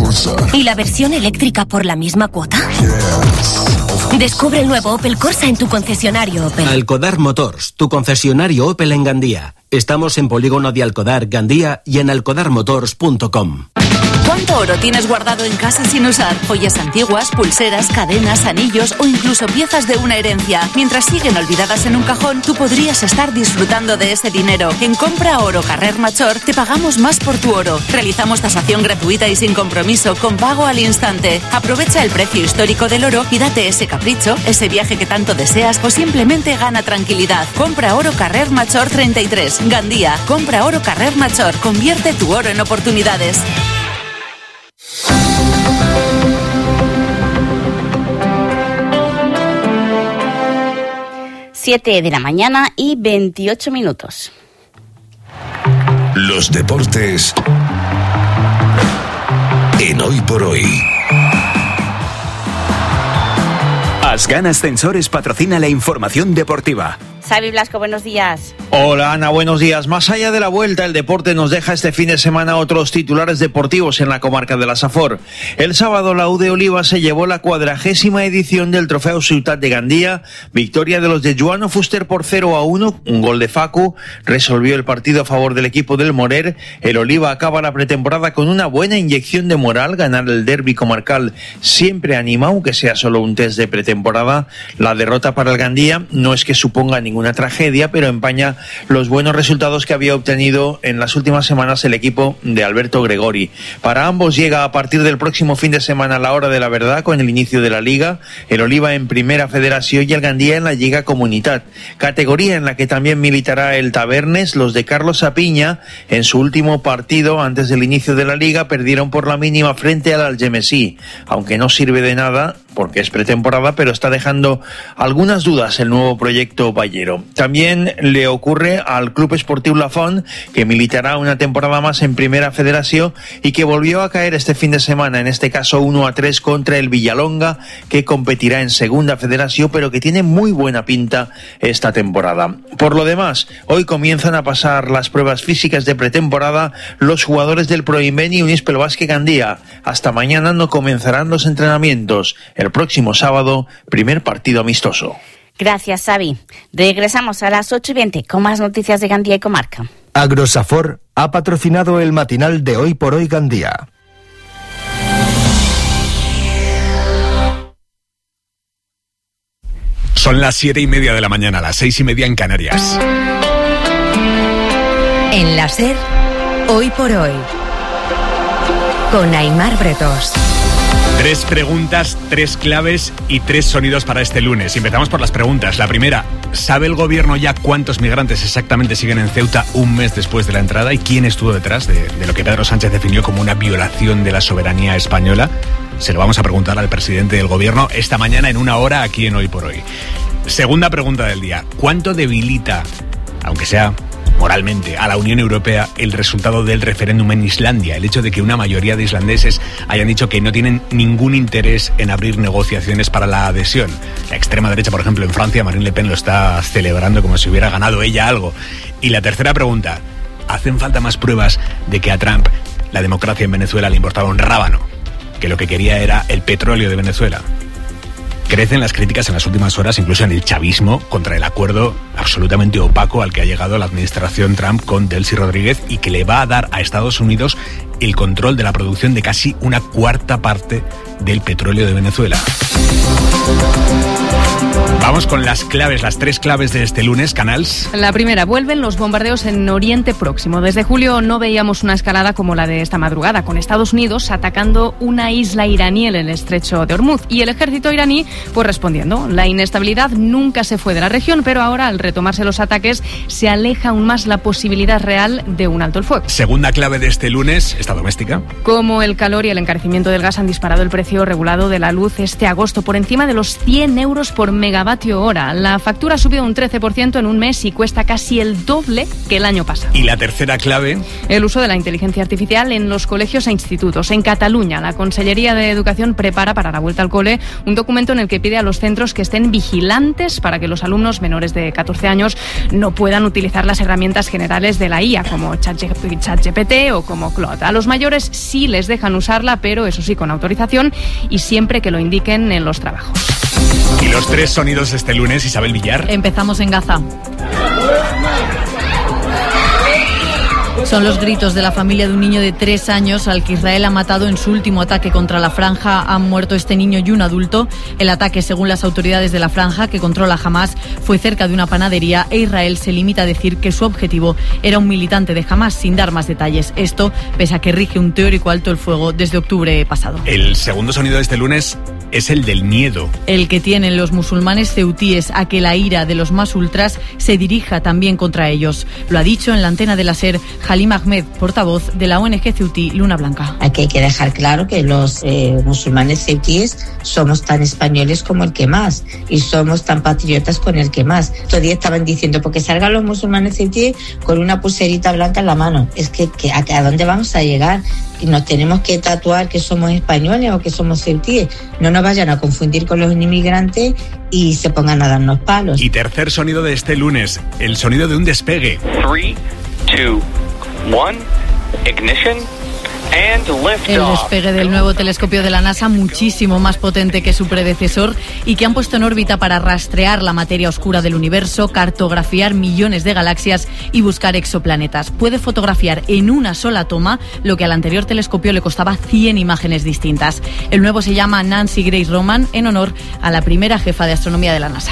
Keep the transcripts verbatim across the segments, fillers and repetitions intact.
Corsa. ¿Y la versión eléctrica por la misma cuota? Yes. Descubre el nuevo Opel Corsa en tu concesionario Opel. Alcodar Motors, tu concesionario Opel en Gandía. Estamos en Polígono de Alcodar, Gandía y en alcodar motors punto com. ¿Cuánto oro tienes guardado en casa sin usar? Joyas antiguas, pulseras, cadenas, anillos o incluso piezas de una herencia. Mientras siguen olvidadas en un cajón, tú podrías estar disfrutando de ese dinero. En Compra Oro Carrer Major te pagamos más por tu oro. Realizamos tasación gratuita y sin compromiso, con pago al instante. Aprovecha el precio histórico del oro y date ese capricho, ese viaje que tanto deseas o simplemente gana tranquilidad. Compra Oro Carrer Major treinta y tres. Gandía. Compra Oro Carrer Major. Convierte tu oro en oportunidades. siete de la mañana y veintiocho minutos. Los deportes en Hoy por Hoy. Ascan Ascensores patrocina la información deportiva. Xavi Blasco, buenos días. Hola Ana, buenos días. Más allá de la vuelta, el deporte nos deja este fin de semana otros titulares deportivos en la comarca de la Safor. El sábado la U de Oliva se llevó la cuadragésima edición del Trofeo Ciutat de Gandía. Victoria de los de Joano Fuster por cero a uno, un gol de Facu resolvió el partido a favor del equipo del Morer. El Oliva acaba la pretemporada con una buena inyección de moral. Ganar el derbi comarcal siempre anima, aunque sea solo un test de pretemporada. La derrota para el Gandía no es que suponga ningún una tragedia, pero empaña los buenos resultados que había obtenido en las últimas semanas el equipo de Alberto Gregori. Para ambos llega a partir del próximo fin de semana la hora de la verdad con el inicio de la Liga, el Oliva en Primera Federación y el Gandía en la Lliga Comunitat, categoría en la que también militará el Tabernes. Los de Carlos Apiña en su último partido antes del inicio de la Liga perdieron por la mínima frente al Algemesí, aunque no sirve de nada porque es pretemporada, pero está dejando algunas dudas el nuevo proyecto Ballero. También le ocurre al Club Esportiu La Font, que militará una temporada más en Primera Federación y que volvió a caer este fin de semana, en este caso uno a tres contra el Villalonga, que competirá en Segunda Federación, pero que tiene muy buena pinta esta temporada. Por lo demás, hoy comienzan a pasar las pruebas físicas de pretemporada los jugadores del Proinvent y Unispel Basket Gandía. Hasta mañana no comenzarán los entrenamientos. El próximo sábado, primer partido amistoso. Gracias, Xavi. Regresamos a las ocho y veinte con más noticias de Gandía y comarca. Agrosafor ha patrocinado el matinal de Hoy por Hoy Gandía. Son las siete y media de la mañana, las seis y media en Canarias. En la SER, Hoy por Hoy, con Aimar Bretos. Tres preguntas, tres claves y tres sonidos para este lunes. Empezamos por las preguntas. La primera, ¿sabe el gobierno ya cuántos migrantes exactamente siguen en Ceuta un mes después de la entrada? ¿Y quién estuvo detrás de, de lo que Pedro Sánchez definió como una violación de la soberanía española? Se lo vamos a preguntar al presidente del gobierno esta mañana en una hora aquí en Hoy por Hoy. Segunda pregunta del día, ¿cuánto debilita, aunque sea moralmente, a la Unión Europea el resultado del referéndum en Islandia? El hecho de que una mayoría de islandeses hayan dicho que no tienen ningún interés en abrir negociaciones para la adhesión. La extrema derecha, por ejemplo, en Francia, Marine Le Pen lo está celebrando como si hubiera ganado ella algo. Y la tercera pregunta, ¿hacen falta más pruebas de que a Trump la democracia en Venezuela le importaba un rábano? Que lo que quería era el petróleo de Venezuela. Crecen las críticas en las últimas horas, incluso en el chavismo, contra el acuerdo absolutamente opaco al que ha llegado la administración Trump con Delcy Rodríguez y que le va a dar a Estados Unidos el control de la producción de casi una cuarta parte del petróleo de Venezuela. Vamos con las claves, las tres claves de este lunes, Canals. La primera, vuelven los bombardeos en Oriente Próximo. Desde julio no veíamos una escalada como la de esta madrugada, con Estados Unidos atacando una isla iraní en el estrecho de Hormuz y el ejército iraní pues respondiendo. La inestabilidad nunca se fue de la región, pero ahora al retomarse los ataques se aleja aún más la posibilidad real de un alto el fuego. Segunda clave de este lunes, esta doméstica. Como el calor y el encarecimiento del gas han disparado el precio regulado de la luz este agosto por encima de los cien euros por megavatio megavatio hora. La factura ha subido un trece por ciento en un mes y cuesta casi el doble que el año pasado. ¿Y la tercera clave? El uso de la inteligencia artificial en los colegios e institutos. En Cataluña, la Consellería de Educación prepara para la vuelta al cole un documento en el que pide a los centros que estén vigilantes para que los alumnos menores de catorce años no puedan utilizar las herramientas generales de la I A, como ChatGPT o como Claude. A los mayores sí les dejan usarla, pero eso sí, con autorización y siempre que lo indiquen en los trabajos. Y los tres sonidos este lunes, Isabel Villar. Empezamos en Gaza. Son los gritos de la familia de un niño de tres años al que Israel ha matado en su último ataque contra la franja. Han muerto este niño y un adulto. El ataque, según las autoridades de la franja que controla Hamás, fue cerca de una panadería e Israel se limita a decir que su objetivo era un militante de Hamás, sin dar más detalles. Esto pese a que rige un teórico alto el fuego desde octubre pasado. El segundo sonido de este lunes es el del miedo. El que tienen los musulmanes ceutíes a que la ira de los más ultras se dirija también contra ellos. Lo ha dicho en la antena de la SER Halim Ahmed, portavoz de la O N G ceutí Luna Blanca. Aquí hay que dejar claro que los eh, musulmanes ceutíes somos tan españoles como el que más y somos tan patriotas con el que más. Todavía estaban diciendo, porque salgan los musulmanes ceutíes con una pulserita blanca en la mano. Es que, que ¿a, ¿a dónde vamos a llegar? Y nos tenemos que tatuar que somos españoles o que somos ceutíes. No nos vayan a confundir con los inmigrantes y se pongan a darnos palos. Y tercer sonido de este lunes, el sonido de un despegue. three, two, one, ignition. El despegue del nuevo telescopio de la NASA, muchísimo más potente que su predecesor y que han puesto en órbita para rastrear la materia oscura del universo, cartografiar millones de galaxias y buscar exoplanetas. Puede fotografiar en una sola toma lo que al anterior telescopio le costaba cien imágenes distintas. El nuevo se llama Nancy Grace Roman, en honor a la primera jefa de astronomía de la NASA.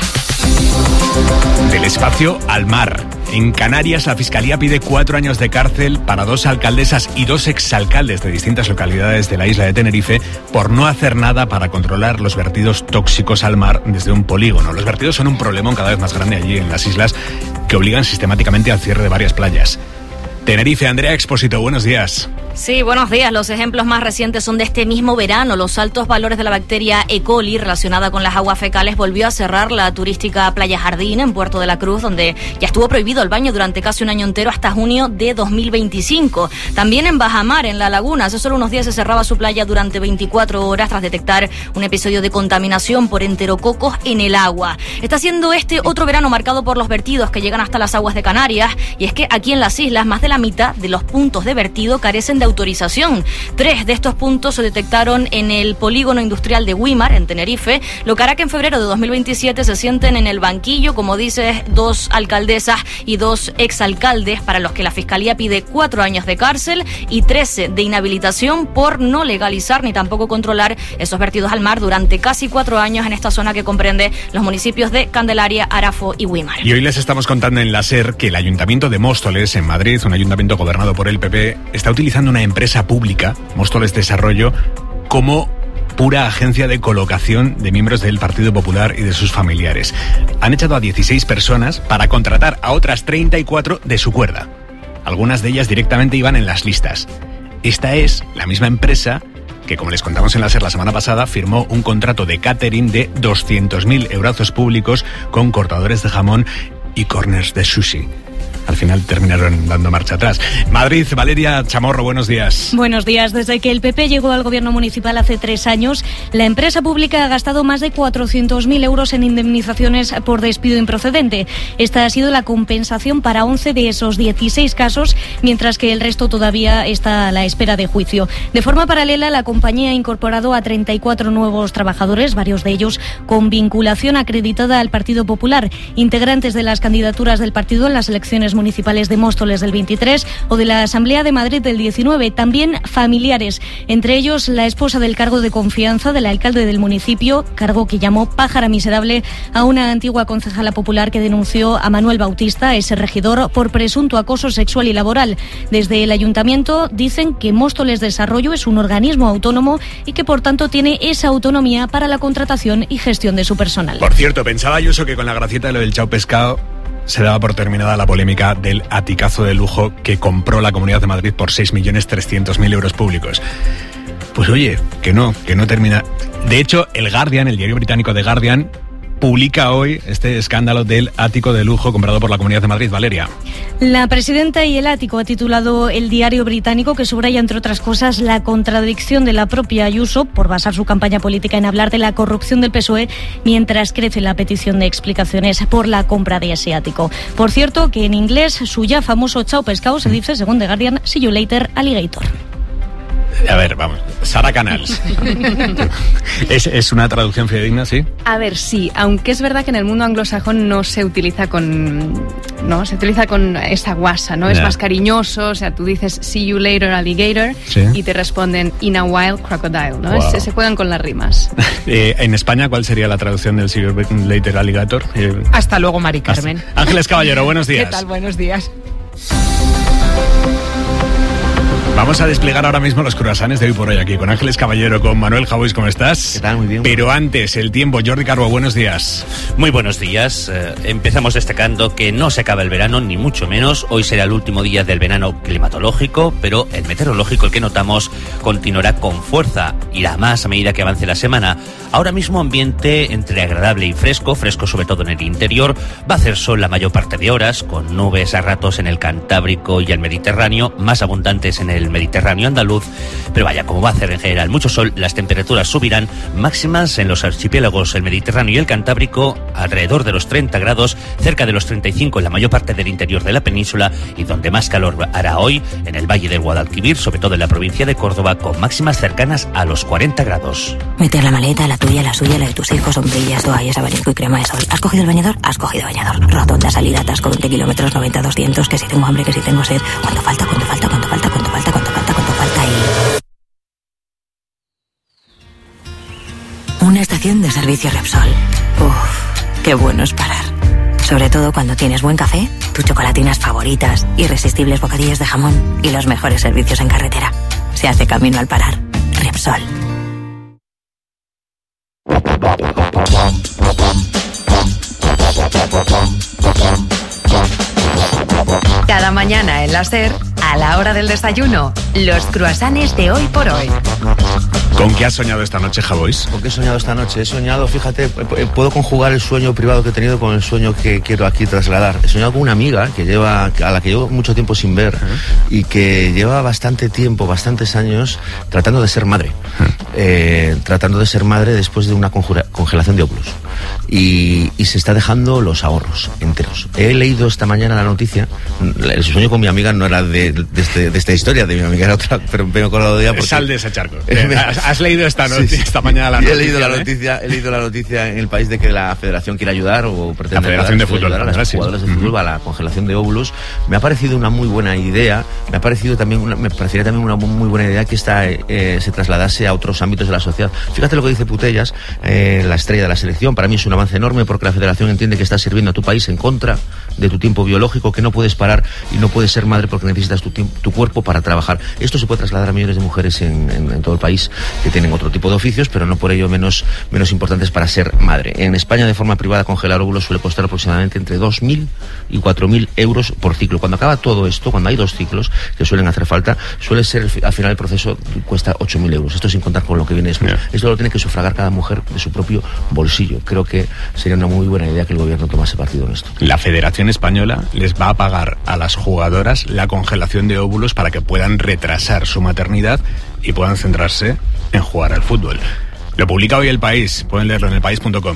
Del espacio al mar. En Canarias, la Fiscalía pide cuatro años de cárcel para dos alcaldesas y dos exalcaldes de distintas localidades de la isla de Tenerife por no hacer nada para controlar los vertidos tóxicos al mar desde un polígono. Los vertidos son un problemón cada vez más grande allí en las islas que obligan sistemáticamente al cierre de varias playas. Tenerife, Andrea Expósito, buenos días. Sí, buenos días. Los ejemplos más recientes son de este mismo verano. Los altos valores de la bacteria E. coli relacionada con las aguas fecales volvió a cerrar la turística Playa Jardín en Puerto de la Cruz, donde ya estuvo prohibido el baño durante casi un año entero hasta junio de dos mil veinticinco. También en Bajamar, en La Laguna, hace solo unos días se cerraba su playa durante veinticuatro horas tras detectar un episodio de contaminación por enterococos en el agua. Está siendo este otro verano marcado por los vertidos que llegan hasta las aguas de Canarias, y es que aquí en las islas más de la mitad de los puntos de vertido carecen de autorización. Tres de estos puntos se detectaron en el polígono industrial de Güímar, en Tenerife, lo que hará que en febrero de dos mil veintisiete se sienten en el banquillo, como dices, dos alcaldesas y dos exalcaldes para los que la Fiscalía pide cuatro años de cárcel y trece de inhabilitación por no legalizar ni tampoco controlar esos vertidos al mar durante casi cuatro años en esta zona que comprende los municipios de Candelaria, Arafo y Güímar. Y hoy les estamos contando en la SER que el Ayuntamiento de Móstoles, en Madrid, un ayuntamiento gobernado por el P P, está utilizando una empresa pública, Móstoles Desarrollo, como pura agencia de colocación de miembros del Partido Popular y de sus familiares. Han echado a dieciséis personas para contratar a otras treinta y cuatro de su cuerda. Algunas de ellas directamente iban en las listas. Esta es la misma empresa que, como les contamos en la SER la semana pasada, firmó un contrato de catering de doscientos mil euros públicos con cortadores de jamón y corners de sushi. Al final terminaron dando marcha atrás. Madrid, Valeria Chamorro, buenos días. Buenos días. Desde que el P P llegó al gobierno municipal hace tres años, la empresa pública ha gastado más de cuatrocientos mil euros en indemnizaciones por despido improcedente. Esta ha sido la compensación para once de esos dieciséis casos, mientras que el resto todavía está a la espera de juicio. De forma paralela, la compañía ha incorporado a treinta y cuatro nuevos trabajadores, varios de ellos con vinculación acreditada al Partido Popular, integrantes de las candidaturas del partido en las elecciones municipales de Móstoles del veintitrés o de la Asamblea de Madrid del diecinueve, también familiares, entre ellos la esposa del cargo de confianza del alcalde del municipio, cargo que llamó pájara miserable a una antigua concejala popular que denunció a Manuel Bautista, ese regidor, por presunto acoso sexual y laboral. Desde el ayuntamiento dicen que Móstoles Desarrollo es un organismo autónomo y que por tanto tiene esa autonomía para la contratación y gestión de su personal. Por cierto, pensaba yo eso, que con la gracieta de lo del chao pescado se daba por terminada la polémica del aticazo de lujo que compró la Comunidad de Madrid por seis millones trescientos mil euros públicos. Pues oye, que no, que no termina. De hecho, el Guardian, el diario británico The Guardian, publica hoy este escándalo del ático de lujo comprado por la Comunidad de Madrid. Valeria. La presidenta y el ático ha titulado el diario británico, que subraya, entre otras cosas, la contradicción de la propia Ayuso por basar su campaña política en hablar de la corrupción del P S O E, mientras crece la petición de explicaciones por la compra de ese ático. Por cierto, que en inglés su ya famoso chao pescado se dice, según The Guardian, see you later alligator. A ver, vamos, Sara Canals. ¿Es, ¿Es una traducción fidedigna, sí? A ver, sí, aunque es verdad que en el mundo anglosajón no se utiliza con... No, se utiliza con esa guasa, ¿no? Yeah. Es más cariñoso, o sea, tú dices see you later alligator, ¿sí? Y te responden in a while crocodile, ¿no? Wow. Se, se juegan con las rimas. Eh, en España, ¿cuál sería la traducción del see you later alligator? Eh, Hasta luego, Mari Carmen. Hasta... Ángeles Caballero, buenos días. ¿Qué tal? Buenos días. Vamos a desplegar ahora mismo los croissants de hoy por hoy aquí con Ángeles Caballero, con Manuel Javois. ¿Cómo estás? ¿Qué tal? Muy bien. Pero antes, el tiempo. Jordi Carbo, buenos días. Muy buenos días. Eh, empezamos destacando que no se acaba el verano, ni mucho menos. Hoy será el último día del verano climatológico, pero el meteorológico, el que notamos, continuará con fuerza. Irá más a medida que avance la semana. Ahora mismo ambiente entre agradable y fresco, fresco sobre todo en el interior. Va a hacer sol la mayor parte de horas, con nubes a ratos en el Cantábrico y el Mediterráneo, más abundantes en el Mediterráneo andaluz, pero vaya, como va a hacer en general mucho sol, las temperaturas subirán, máximas en los archipiélagos, el Mediterráneo y el Cantábrico, alrededor de los treinta grados, cerca de los treinta y cinco en la mayor parte del interior de la península, y donde más calor hará hoy, en el Valle del Guadalquivir, sobre todo en la provincia de Córdoba, con máximas cercanas a los cuarenta grados. Meter la maleta, la tuya, la suya, la de tus hijos, sombrillas, toallas, abanico y crema de sol. ¿Has cogido el bañador? Has cogido bañador. Rotonda, salida, atasco, veinte kilómetros, noventa, doscientos, que si tengo hambre, que si tengo sed. ¿Cuánto falta? ¿Cuánto falta? ¿Cuánto falta? ¿Cuánto falta? ¿Cuánto falta? ¿Cuánto falta? Y... Una estación de servicio Repsol. Uff, qué bueno es parar. Sobre todo cuando tienes buen café, tus chocolatinas favoritas, irresistibles bocadillos de jamón y los mejores servicios en carretera. Se hace camino al parar. Repsol. Cada mañana en la SER, a la hora del desayuno, los croissants de hoy por hoy. ¿Con qué has soñado esta noche, Javois? ¿Con qué he soñado esta noche? He soñado, fíjate, puedo conjugar el sueño privado que he tenido con el sueño que quiero aquí trasladar. He soñado con una amiga que lleva, a la que llevo mucho tiempo sin ver, uh-huh. y que lleva bastante tiempo, bastantes años, tratando de ser madre. Uh-huh. Eh, tratando de ser madre después de una conjura, congelación de óvulos. Y, y se está dejando los ahorros enteros. He leído esta mañana la noticia. El sueño con mi amiga no era de, de, este, de esta historia, de mi amiga era otra, pero me he acordado de ella porque... Sal de ese charco. ¿Has, has leído esta noticia, sí, sí. esta mañana la noticia? He leído la noticia, he leído la noticia en el país de que la federación quiere ayudar o pretende la federación ayudar, de fútbol, ayudar a las gracias. jugadoras de fútbol uh-huh. a la congelación de óvulos. Me ha parecido una muy buena idea. Me ha parecido también una, me parecería también una muy buena idea que esta eh, se trasladase a otros ámbitos de la sociedad. Fíjate lo que dice Putellas, eh, la estrella de la selección. Para mí es un avance enorme porque la federación entiende que está sirviendo a tu país en contra de tu tiempo biológico, que no puedes parar y no puedes ser madre porque necesitas tu, tu cuerpo para trabajar. Esto se puede trasladar a millones de mujeres en, en, en todo el país que tienen otro tipo de oficios, pero no por ello menos, menos importantes para ser madre. En España, de forma privada, congelar óvulos suele costar aproximadamente entre dos mil y cuatro mil euros por ciclo. Cuando acaba todo esto, cuando hay dos ciclos que suelen hacer falta, suele ser, al final el proceso cuesta ocho mil euros. Esto sin contar con lo que viene después. Yeah. Esto lo tiene que sufragar cada mujer de su propio bolsillo. Creo que sería una muy buena idea que el gobierno tomase partido en esto. La Federación Española les va a pagar a las jugadoras la congelación de óvulos para que puedan retrasar su maternidad y puedan centrarse en jugar al fútbol. Lo publica hoy El País, pueden leerlo en el país punto com.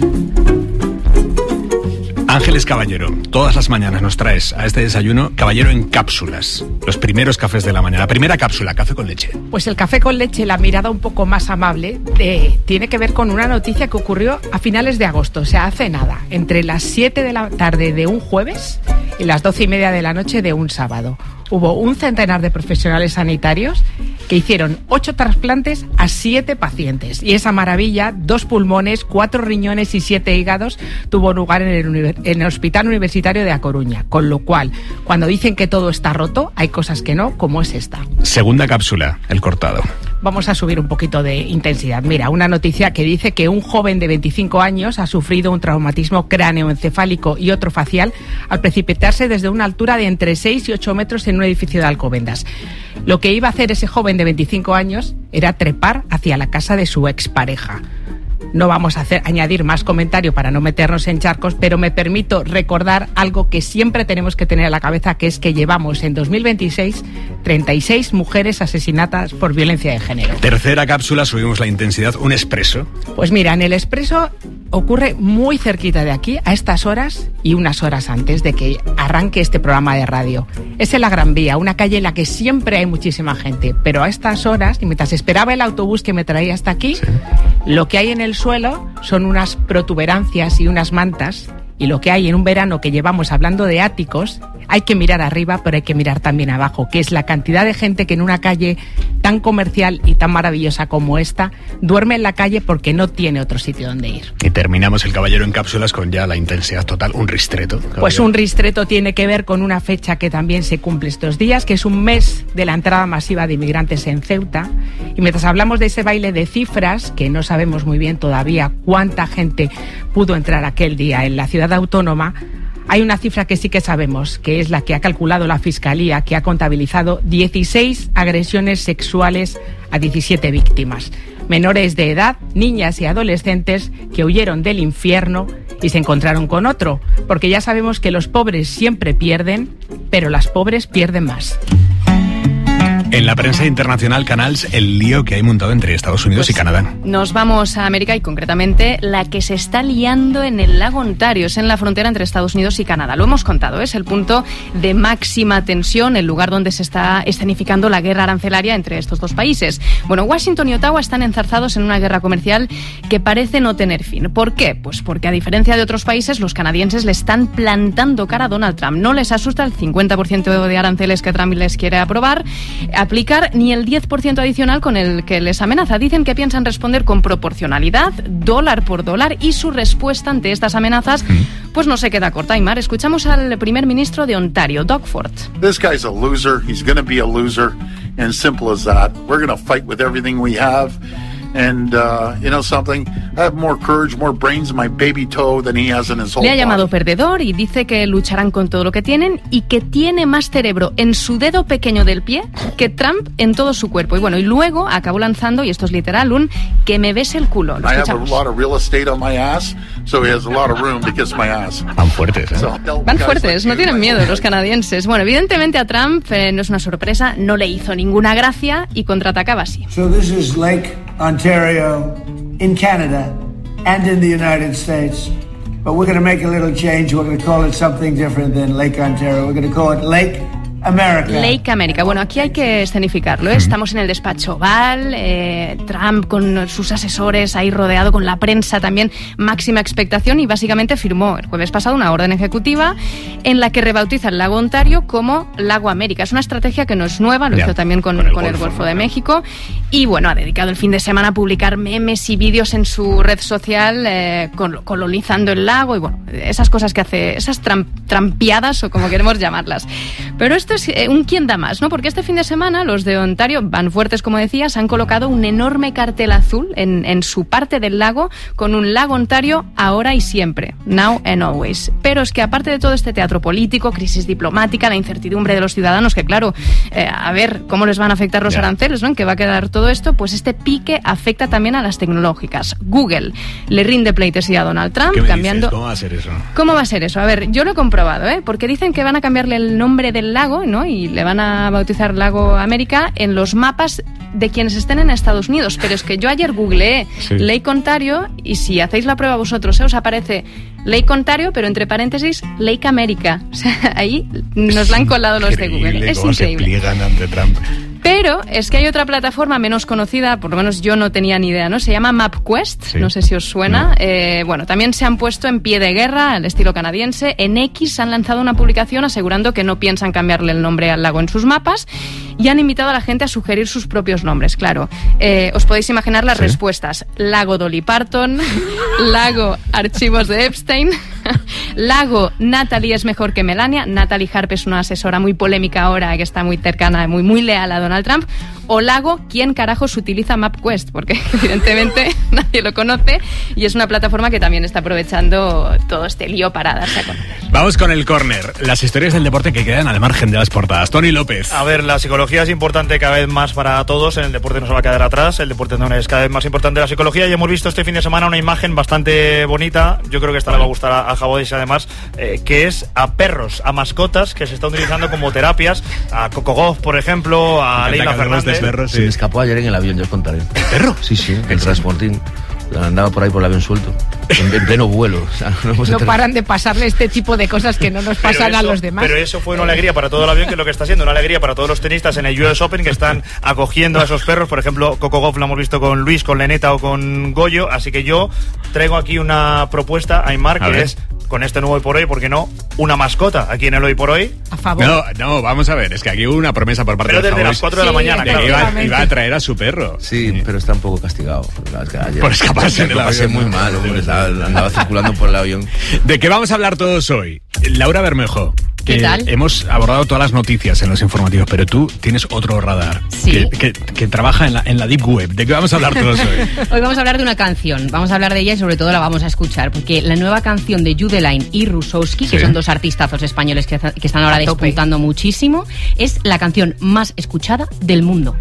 Ángeles Caballero, todas las mañanas nos traes a este desayuno Caballero en cápsulas, los primeros cafés de la mañana. La primera cápsula, café con leche. Pues el café con leche, la mirada un poco más amable, eh, tiene que ver con una noticia que ocurrió a finales de agosto, o sea, hace nada, entre las siete de la tarde de un jueves y las doce y media de la noche de un sábado. Hubo un centenar de profesionales sanitarios que hicieron ocho trasplantes a siete pacientes. Y esa maravilla, dos pulmones, cuatro riñones y siete hígados, tuvo lugar en el, en el Hospital Universitario de A Coruña. Con lo cual, cuando dicen que todo está roto, hay cosas que no, como es esta. Segunda cápsula, el cortado. Vamos a subir un poquito de intensidad. Mira, una noticia que dice que un joven de veinticinco años ha sufrido un traumatismo cráneoencefálico y otro facial al precipitarse desde una altura de entre seis y ocho metros en un edificio de Alcobendas. Lo que iba a hacer ese joven de veinticinco años era trepar hacia la casa de su expareja. No vamos a hacer, añadir más comentario para no meternos en charcos, pero me permito recordar algo que siempre tenemos que tener en la cabeza, que es que llevamos en dos mil veintiséis treinta y seis mujeres asesinadas por violencia de género. Tercera cápsula, subimos la intensidad, un expreso. Pues mira, en el expreso ocurre muy cerquita de aquí, a estas horas y unas horas antes de que arranque este programa de radio. Es en la Gran Vía, una calle en la que siempre hay muchísima gente, pero a estas horas, y mientras esperaba el autobús que me traía hasta aquí, sí, lo que hay en el suelo son unas protuberancias y unas mantas, y lo que hay en un verano que llevamos hablando de áticos, hay que mirar arriba, pero hay que mirar también abajo, que es la cantidad de gente que en una calle tan comercial y tan maravillosa como esta duerme en la calle porque no tiene otro sitio donde ir. Y terminamos el Caballero en cápsulas con ya la intensidad total, un ristreto. Caballero. Pues un ristreto tiene que ver con una fecha que también se cumple estos días, que es un mes de la entrada masiva de inmigrantes en Ceuta. Y mientras hablamos de ese baile de cifras, que no sabemos muy bien todavía cuánta gente pudo entrar aquel día en la ciudad autónoma, hay una cifra que sí que sabemos, que es la que ha calculado la Fiscalía, que ha contabilizado dieciséis agresiones sexuales a diecisiete víctimas. Menores de edad, niñas y adolescentes que huyeron del infierno y se encontraron con otro, porque ya sabemos que los pobres siempre pierden, pero las pobres pierden más. En la prensa internacional, Canals, el lío que hay montado entre Estados Unidos pues y Canadá. Nos vamos a América y concretamente la que se está liando en el lago Ontario, es en la frontera entre Estados Unidos y Canadá. Lo hemos contado, es el punto de máxima tensión, el lugar donde se está escenificando la guerra arancelaria entre estos dos países. Bueno, Washington y Ottawa están enzarzados en una guerra comercial que parece no tener fin. ¿Por qué? Pues porque a diferencia de otros países, los canadienses le están plantando cara a Donald Trump. No les asusta el cincuenta por ciento de aranceles que Trump les quiere aprobar, aplicar ni el diez por ciento adicional con el que les amenaza. Dicen que piensan responder con proporcionalidad, dólar por dólar, y su respuesta ante estas amenazas pues no se queda corta. Aymar, escuchamos al primer ministro de Ontario, Doug Ford. This guy's a loser. He's going to be a loser, and simple as that. We're going to fight with everything we have. And, uh, you know something, I have more courage, more brains in my baby toe than he has in his whole Le ha llamado body. perdedor y dice que lucharán con todo lo que tienen y que tiene más cerebro en su dedo pequeño del pie que Trump en todo su cuerpo. Y bueno, y luego acabó lanzando, y esto es literal, un que me bese el culo. Lo I have a escuchamos. lot of real estate on my ass, so he has a lot of room to kiss my ass. Van fuertes, ¿eh? So, Van fuertes, no tienen miedo los canadienses. Bueno, evidentemente a Trump eh, no es una sorpresa, no le hizo ninguna gracia y contraatacaba así. So this is Lake Ontario in Canada and in the United States. But we're going to make a little change. We're going to call it something different than Lake Ontario. We're going to call it Lake America. Lake America. Bueno, aquí hay que escenificarlo, ¿eh? Estamos en el despacho Oval, eh, Trump con sus asesores ahí rodeado, con la prensa también, máxima expectación, y básicamente firmó el jueves pasado una orden ejecutiva en la que rebautiza el lago Ontario como Lago América. Es una estrategia que no es nueva, lo Ya, hizo también con, con el con el Golfo, Golfo ¿no? de México, y bueno, ha dedicado el fin de semana a publicar memes y vídeos en su red social eh, col- colonizando el lago y bueno, esas cosas que hace, esas tram- trampiadas o como queremos llamarlas. Pero esto es eh, un quién da más, ¿no? Porque este fin de semana los de Ontario, van fuertes como decías, han colocado un enorme cartel azul en, en su parte del lago con un Lago Ontario ahora y siempre, now and always. Pero es que aparte de todo este teatro político, crisis diplomática, la incertidumbre de los ciudadanos, que claro, eh, a ver cómo les van a afectar los Ya. aranceles, ¿no? ¿En qué va a quedar todo esto? Pues este pique afecta también a las tecnológicas. Google le rinde pleitesía a Donald Trump, ¿Qué me cambiando... dices? ¿Cómo va a ser eso? ¿Cómo va a ser eso? A ver, yo lo he comprobado, ¿eh? Porque dicen que van a cambiarle el nombre del lago, ¿no? Y le van a bautizar Lago América en los mapas de quienes estén en Estados Unidos. Pero es que yo ayer googleé Sí. Lake Ontario y si hacéis la prueba vosotros, ¿eh? Os aparece Lake Ontario, pero entre paréntesis, Lake América. O sea, ahí nos la han colado los de Google. Increíble Es cómo increíble. se pliegan ante Trump. Pero es que hay otra plataforma menos conocida, por lo menos yo no tenía ni idea, ¿no? Se llama MapQuest, Sí. no sé si os suena. Eh, bueno, también se han puesto en pie de guerra al estilo canadiense. En X han lanzado una publicación asegurando que no piensan cambiarle el nombre al lago en sus mapas y han invitado a la gente a sugerir sus propios nombres, claro. Eh, os podéis imaginar las Sí. respuestas. Lago Dolly Parton, Lago Archivos de Epstein, Lago Natalie es mejor que Melania. Natalie Harp es una asesora muy polémica ahora que está muy cercana, muy, muy leal a Donald Trump. o lago, ¿quién carajos utiliza MapQuest? Porque evidentemente nadie lo conoce y es una plataforma que también está aprovechando todo este lío para darse a conocer. Vamos con el córner, las historias del deporte que quedan al margen de las portadas. Tony López. A ver, la psicología es importante cada vez más para todos, en el deporte no se va a quedar atrás, el deporte no es cada vez más importante la psicología, y hemos visto este fin de semana una imagen bastante bonita, yo creo que esta le va a gustar a, a Jabodis además, eh, que es a perros, a mascotas que se están utilizando como terapias, a Coco Gauff, por ejemplo, a Leila Fernández. Perros, sí. Se me escapó ayer en el avión, yo os contaré. ¿El perro? Sí, sí, el transportín. Andaba por ahí por el avión suelto, en, en pleno vuelo. O sea, no, no paran de pasarle este tipo de cosas que no nos pasan eso, a los demás. Pero eso fue una alegría para todo el avión, que es lo que está siendo, una alegría para todos los tenistas en el U S Open, que están acogiendo a esos perros. Por ejemplo, Coco Gauff lo hemos visto con Luis, con Leneta o con Goyo. Así que yo traigo aquí una propuesta, Aymar, que es, con este nuevo Hoy por Hoy, ¿por qué no? Una mascota aquí en el Hoy por Hoy. A favor. No, no, vamos a ver, es que aquí hubo una promesa por parte pero de desde las cuatro de la mañana, de claro. que iba, iba a traer a su perro. Sí, sí, pero está un poco castigado. Ayer, por escaparse del avión. Muy mal, hombre, andaba circulando por el avión. ¿De qué vamos a hablar todos hoy? Laura Bermejo. ¿Qué eh, tal? Hemos abordado todas las noticias en los informativos, pero tú tienes otro radar. Sí. Que, que, que trabaja en la, en la Deep Web. ¿De qué vamos a hablar todos hoy? Hoy vamos a hablar de una canción. Vamos a hablar de ella y sobre todo la vamos a escuchar, porque la nueva canción de Judeline y Rusowski, sí, que son dos artistazos españoles que, que están ahora despuntando muchísimo, es la canción más escuchada del mundo.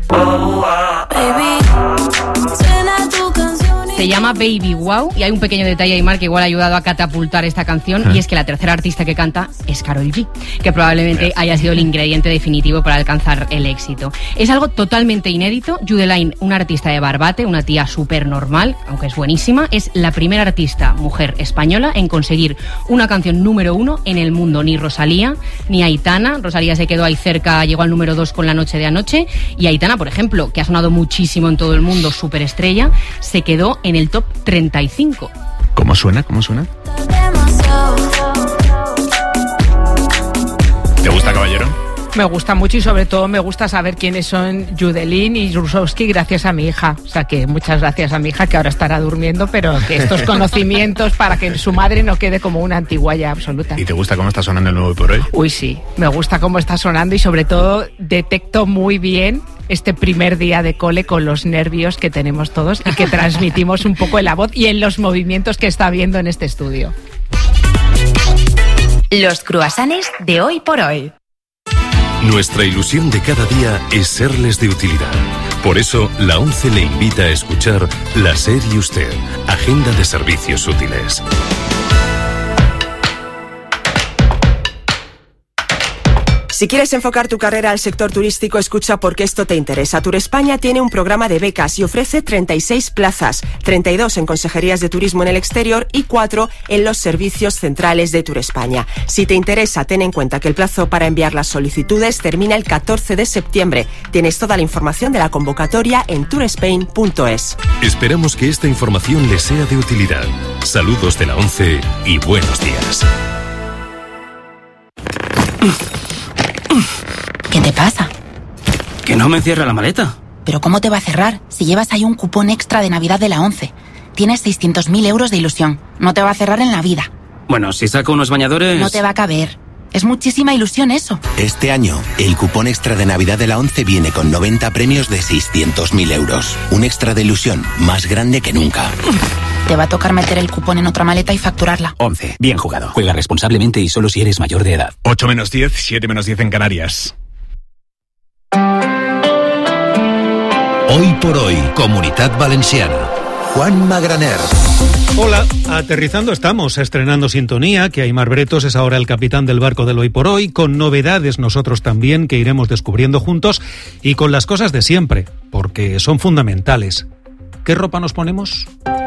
Se llama Baby Wow y hay un pequeño detalle, Aymar, que igual ha ayudado a catapultar esta canción, ah. y es que la tercera artista que canta es Karol G, que probablemente haya sido el ingrediente definitivo para alcanzar el éxito. Es algo totalmente inédito. Judeline, una artista de Barbate, una tía súper normal, aunque es buenísima, es la primera artista mujer española en conseguir una canción número uno en el mundo. Ni Rosalía, ni Aitana. Rosalía se quedó ahí cerca, llegó al número dos con La Noche de Anoche, y Aitana, por ejemplo, que ha sonado muchísimo en todo el mundo, súper estrella, se quedó en el top treinta y cinco. ¿Cómo suena? ¿Cómo suena? ¿Te gusta, caballero? Me gusta mucho y sobre todo me gusta saber quiénes son Judeline y Rusowski gracias a mi hija. O sea que muchas gracias a mi hija, que ahora estará durmiendo, pero que estos conocimientos para que su madre no quede como una antiguaya absoluta. ¿Y te gusta cómo está sonando el nuevo Hoy por Hoy? Uy, sí, me gusta cómo está sonando y sobre todo detecto muy bien este primer día de cole con los nervios que tenemos todos y que transmitimos un poco en la voz y en los movimientos que está habiendo en este estudio. Los cruasanes de Hoy por Hoy. Nuestra ilusión de cada día es serles de utilidad. Por eso, la ONCE le invita a escuchar La SER y Usted, Agenda de Servicios Útiles. Si quieres enfocar tu carrera al sector turístico, escucha porque esto te interesa. Turespaña tiene un programa de becas y ofrece treinta y seis plazas, treinta y dos en consejerías de turismo en el exterior y cuatro en los servicios centrales de Turespaña. Si te interesa, ten en cuenta que el plazo para enviar las solicitudes termina el catorce de septiembre. Tienes toda la información de la convocatoria en tourspain punto es. Esperamos que esta información les sea de utilidad. Saludos de la ONCE y buenos días. ¿Qué te pasa? Que no me cierra la maleta. ¿Pero cómo te va a cerrar si llevas ahí un cupón extra de Navidad de la ONCE? Tienes seiscientos mil euros de ilusión. No te va a cerrar en la vida. Bueno, si saco unos bañadores... No te va a caber. Es muchísima ilusión eso. Este año, el cupón extra de Navidad de la ONCE viene con noventa premios de seiscientos mil euros. Un extra de ilusión más grande que nunca. Te va a tocar meter el cupón en otra maleta y facturarla. ONCE. Bien jugado. Juega responsablemente y solo si eres mayor de edad. ocho menos diez, siete menos diez en Canarias. Hoy por Hoy, Comunitat Valenciana. Juan Magraner. Hola, aterrizando estamos, estrenando sintonía, que Aymar Bretos es ahora el capitán del barco del Hoy por Hoy, con novedades nosotros también que iremos descubriendo juntos y con las cosas de siempre, porque son fundamentales. ¿Qué ropa nos ponemos?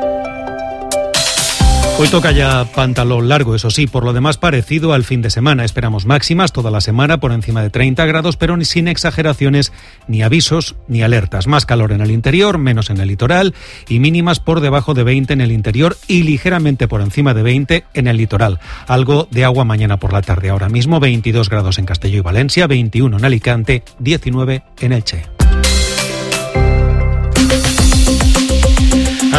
Hoy toca ya pantalón largo, eso sí, por lo demás parecido al fin de semana. Esperamos máximas toda la semana por encima de treinta grados, pero sin exageraciones, ni avisos, ni alertas. Más calor en el interior, menos en el litoral y mínimas por debajo de veinte en el interior y ligeramente por encima de veinte en el litoral. Algo de agua mañana por la tarde. Ahora mismo veintidós grados en Castelló y Valencia, veintiuno en Alicante, diecinueve en Elche.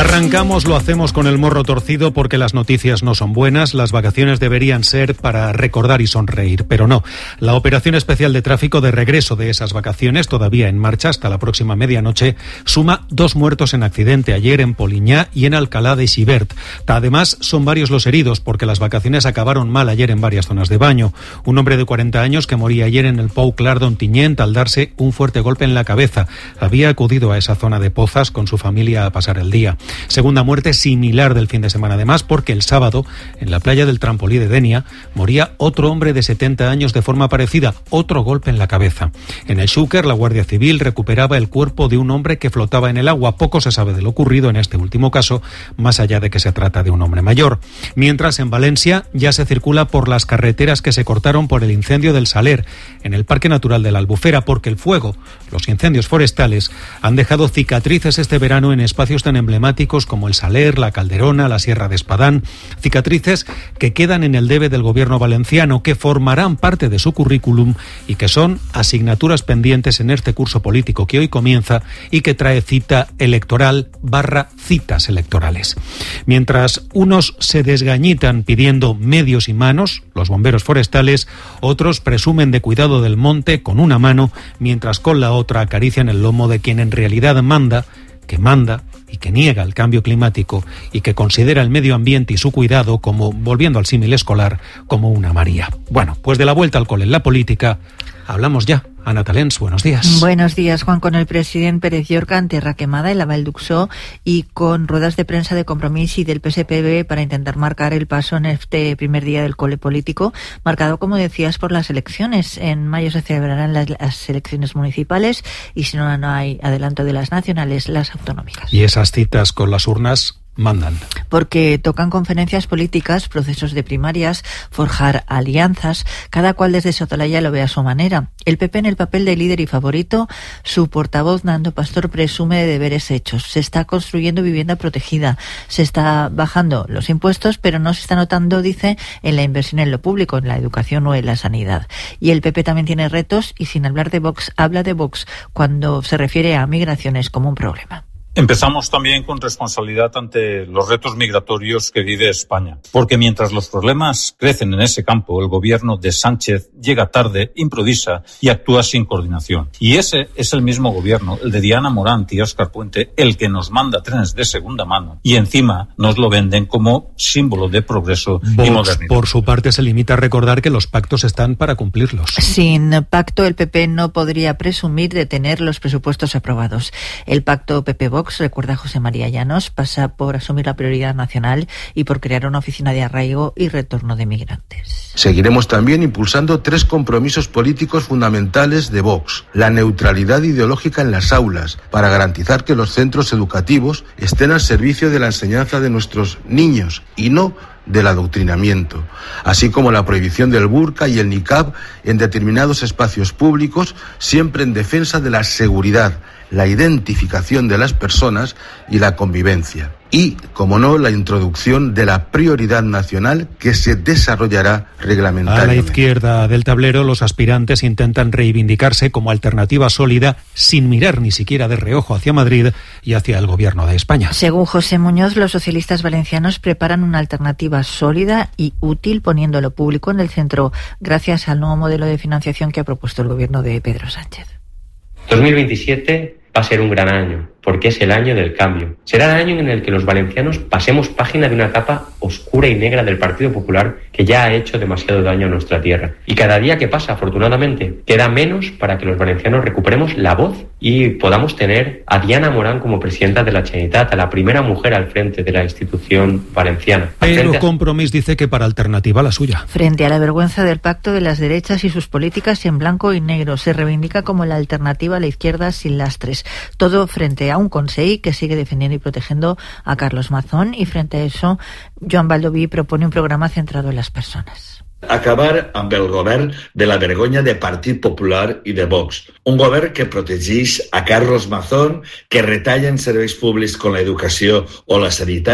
Arrancamos, lo hacemos con el morro torcido porque las noticias no son buenas. Las vacaciones deberían ser para recordar y sonreír, pero no. La operación especial de tráfico de regreso de esas vacaciones, todavía en marcha hasta la próxima medianoche, suma dos muertos en accidente ayer en Poliñá y en Alcalá de Xivert. Además, son varios los heridos porque las vacaciones acabaron mal ayer en varias zonas de Baño. Un hombre de cuarenta años que moría ayer en el Pou Clar d'Ontinyent al darse un fuerte golpe en la cabeza. Había acudido a esa zona de Pozas con su familia a pasar el día. Segunda muerte similar del fin de semana, además, porque el sábado, en la playa del Trampolí de Denia, moría otro hombre de setenta años de forma parecida, otro golpe en la cabeza. En el Xúquer, la Guardia Civil recuperaba el cuerpo de un hombre que flotaba en el agua. Poco se sabe de lo ocurrido en este último caso, más allá de que se trata de un hombre mayor. Mientras, en Valencia ya se circula por las carreteras que se cortaron por el incendio del Saler, en el Parque Natural de la Albufera, porque el fuego, los incendios forestales, han dejado cicatrices este verano en espacios tan emblemáticos como el Saler, la Calderona, la Sierra de Espadán, cicatrices que quedan en el debe del gobierno valenciano, que formarán parte de su currículum y que son asignaturas pendientes en este curso político que hoy comienza y que trae cita electoral barra citas electorales. Mientras unos se desgañitan pidiendo medios y manos, los bomberos forestales, otros presumen de cuidado del monte con una mano, mientras con la otra acarician el lomo de quien en realidad manda, que manda y que niega el cambio climático y que considera el medio ambiente y su cuidado como, volviendo al símil escolar, como una María. Bueno, pues de la vuelta al cole en la política hablamos ya. Ana Talens, buenos días. Buenos días, Juan, con el presidente Pérez Llorca en Tierra Quemada, en la Val d'Uxó, y con ruedas de prensa de Compromís y del P S P B para intentar marcar el paso en este primer día del cole político, marcado, como decías, por las elecciones. En mayo se celebrarán las, las elecciones municipales y si no, no hay adelanto de las nacionales, las autonómicas. Y esas citas con las urnas mandan. Porque tocan conferencias políticas, procesos de primarias, forjar alianzas, cada cual desde Sotalaya lo ve a su manera. El P P en el papel de líder y favorito, su portavoz Nando Pastor presume de deberes hechos. Se está construyendo vivienda protegida, se está bajando los impuestos, pero no se está notando, dice, en la inversión en lo público, en la educación o en la sanidad. Y el P P también tiene retos y sin hablar de Vox, habla de Vox cuando se refiere a migraciones como un problema. Empezamos también con responsabilidad ante los retos migratorios que vive España, porque mientras los problemas crecen en ese campo, el gobierno de Sánchez llega tarde, improvisa y actúa sin coordinación. Y ese es el mismo gobierno, el de Diana Morant y Óscar Puente, el que nos manda trenes de segunda mano y encima nos lo venden como símbolo de progreso Vox, y modernidad. Por su parte, se limita a recordar que los pactos están para cumplirlos. Sin pacto, el P P no podría presumir de tener los presupuestos aprobados. El pacto P P-Vox, recuerda José María Llanos, pasa por asumir la prioridad nacional y por crear una oficina de arraigo y retorno de migrantes. Seguiremos también impulsando tres compromisos políticos fundamentales de Vox. La neutralidad ideológica en las aulas, para garantizar que los centros educativos estén al servicio de la enseñanza de nuestros niños y no del adoctrinamiento, así como la prohibición del burka y el niqab en determinados espacios públicos, siempre en defensa de la seguridad, la identificación de las personas y la convivencia. Y, como no, la introducción de la prioridad nacional que se desarrollará reglamentariamente. A la izquierda del tablero, los aspirantes intentan reivindicarse como alternativa sólida sin mirar ni siquiera de reojo hacia Madrid y hacia el gobierno de España. Según José Muñoz, los socialistas valencianos preparan una alternativa sólida y útil poniendo lo público en el centro gracias al nuevo modelo de financiación que ha propuesto el gobierno de Pedro Sánchez. dos mil veintisiete va a ser un gran año, porque es el año del cambio. Será el año en el que los valencianos pasemos página de una etapa oscura y negra del Partido Popular que ya ha hecho demasiado daño a nuestra tierra. Y cada día que pasa, afortunadamente, queda menos para que los valencianos recuperemos la voz y podamos tener a Diana Morant como presidenta de la Generalitat, a la primera mujer al frente de la institución valenciana. Pero Compromís dice que para alternativa la suya. Frente a la vergüenza del pacto de las derechas y sus políticas en blanco y negro, se reivindica como la alternativa a la izquierda sin lastres. Todo frente a un Consell que sigue defendiendo y protegiendo a Carlos Mazón, y frente a eso, Joan Baldoví propone un programa centrado en las personas. Acabar amb el govern de la vergonya de Partit Popular i de Vox. Un govern que protegeix a Carlos Mazón, que retalla en serveis públics com l'educació o la sanitat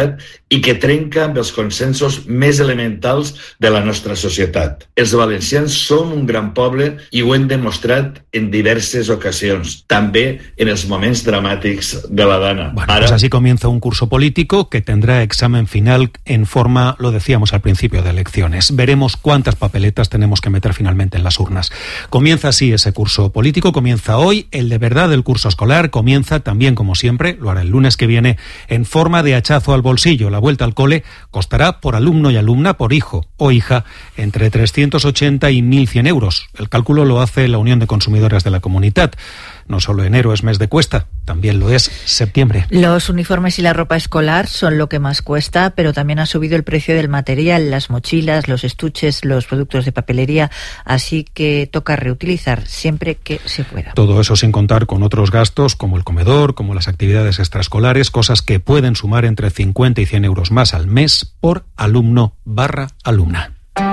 i que trenca amb els consensos més elementals de la nostra societat. Els valencians som un gran poble i ho hem demostrat en diverses ocasions, també en els moments dramàtics de la Dana. Bueno, Ara... pues así comienza un curso político que tendrá examen final en forma, lo decíamos al principio, de elecciones. Veremos cuántas papeletas tenemos que meter finalmente en las urnas. Comienza así ese curso político, comienza hoy, el de verdad del curso escolar, comienza también, como siempre, lo hará el lunes que viene, en forma de hachazo al bolsillo. La vuelta al cole costará por alumno y alumna, por hijo o hija, entre trescientos ochenta y mil cien euros. El cálculo lo hace la Unión de Consumidores de la Comunitat. No solo enero es mes de cuesta, también lo es septiembre. Los uniformes y la ropa escolar son lo que más cuesta, pero también ha subido el precio del material, las mochilas, los estuches, los productos de papelería, así que toca reutilizar siempre que se pueda. Todo eso sin contar con otros gastos como el comedor, como las actividades extraescolares, cosas que pueden sumar entre cincuenta y cien euros más al mes por alumno barra alumna.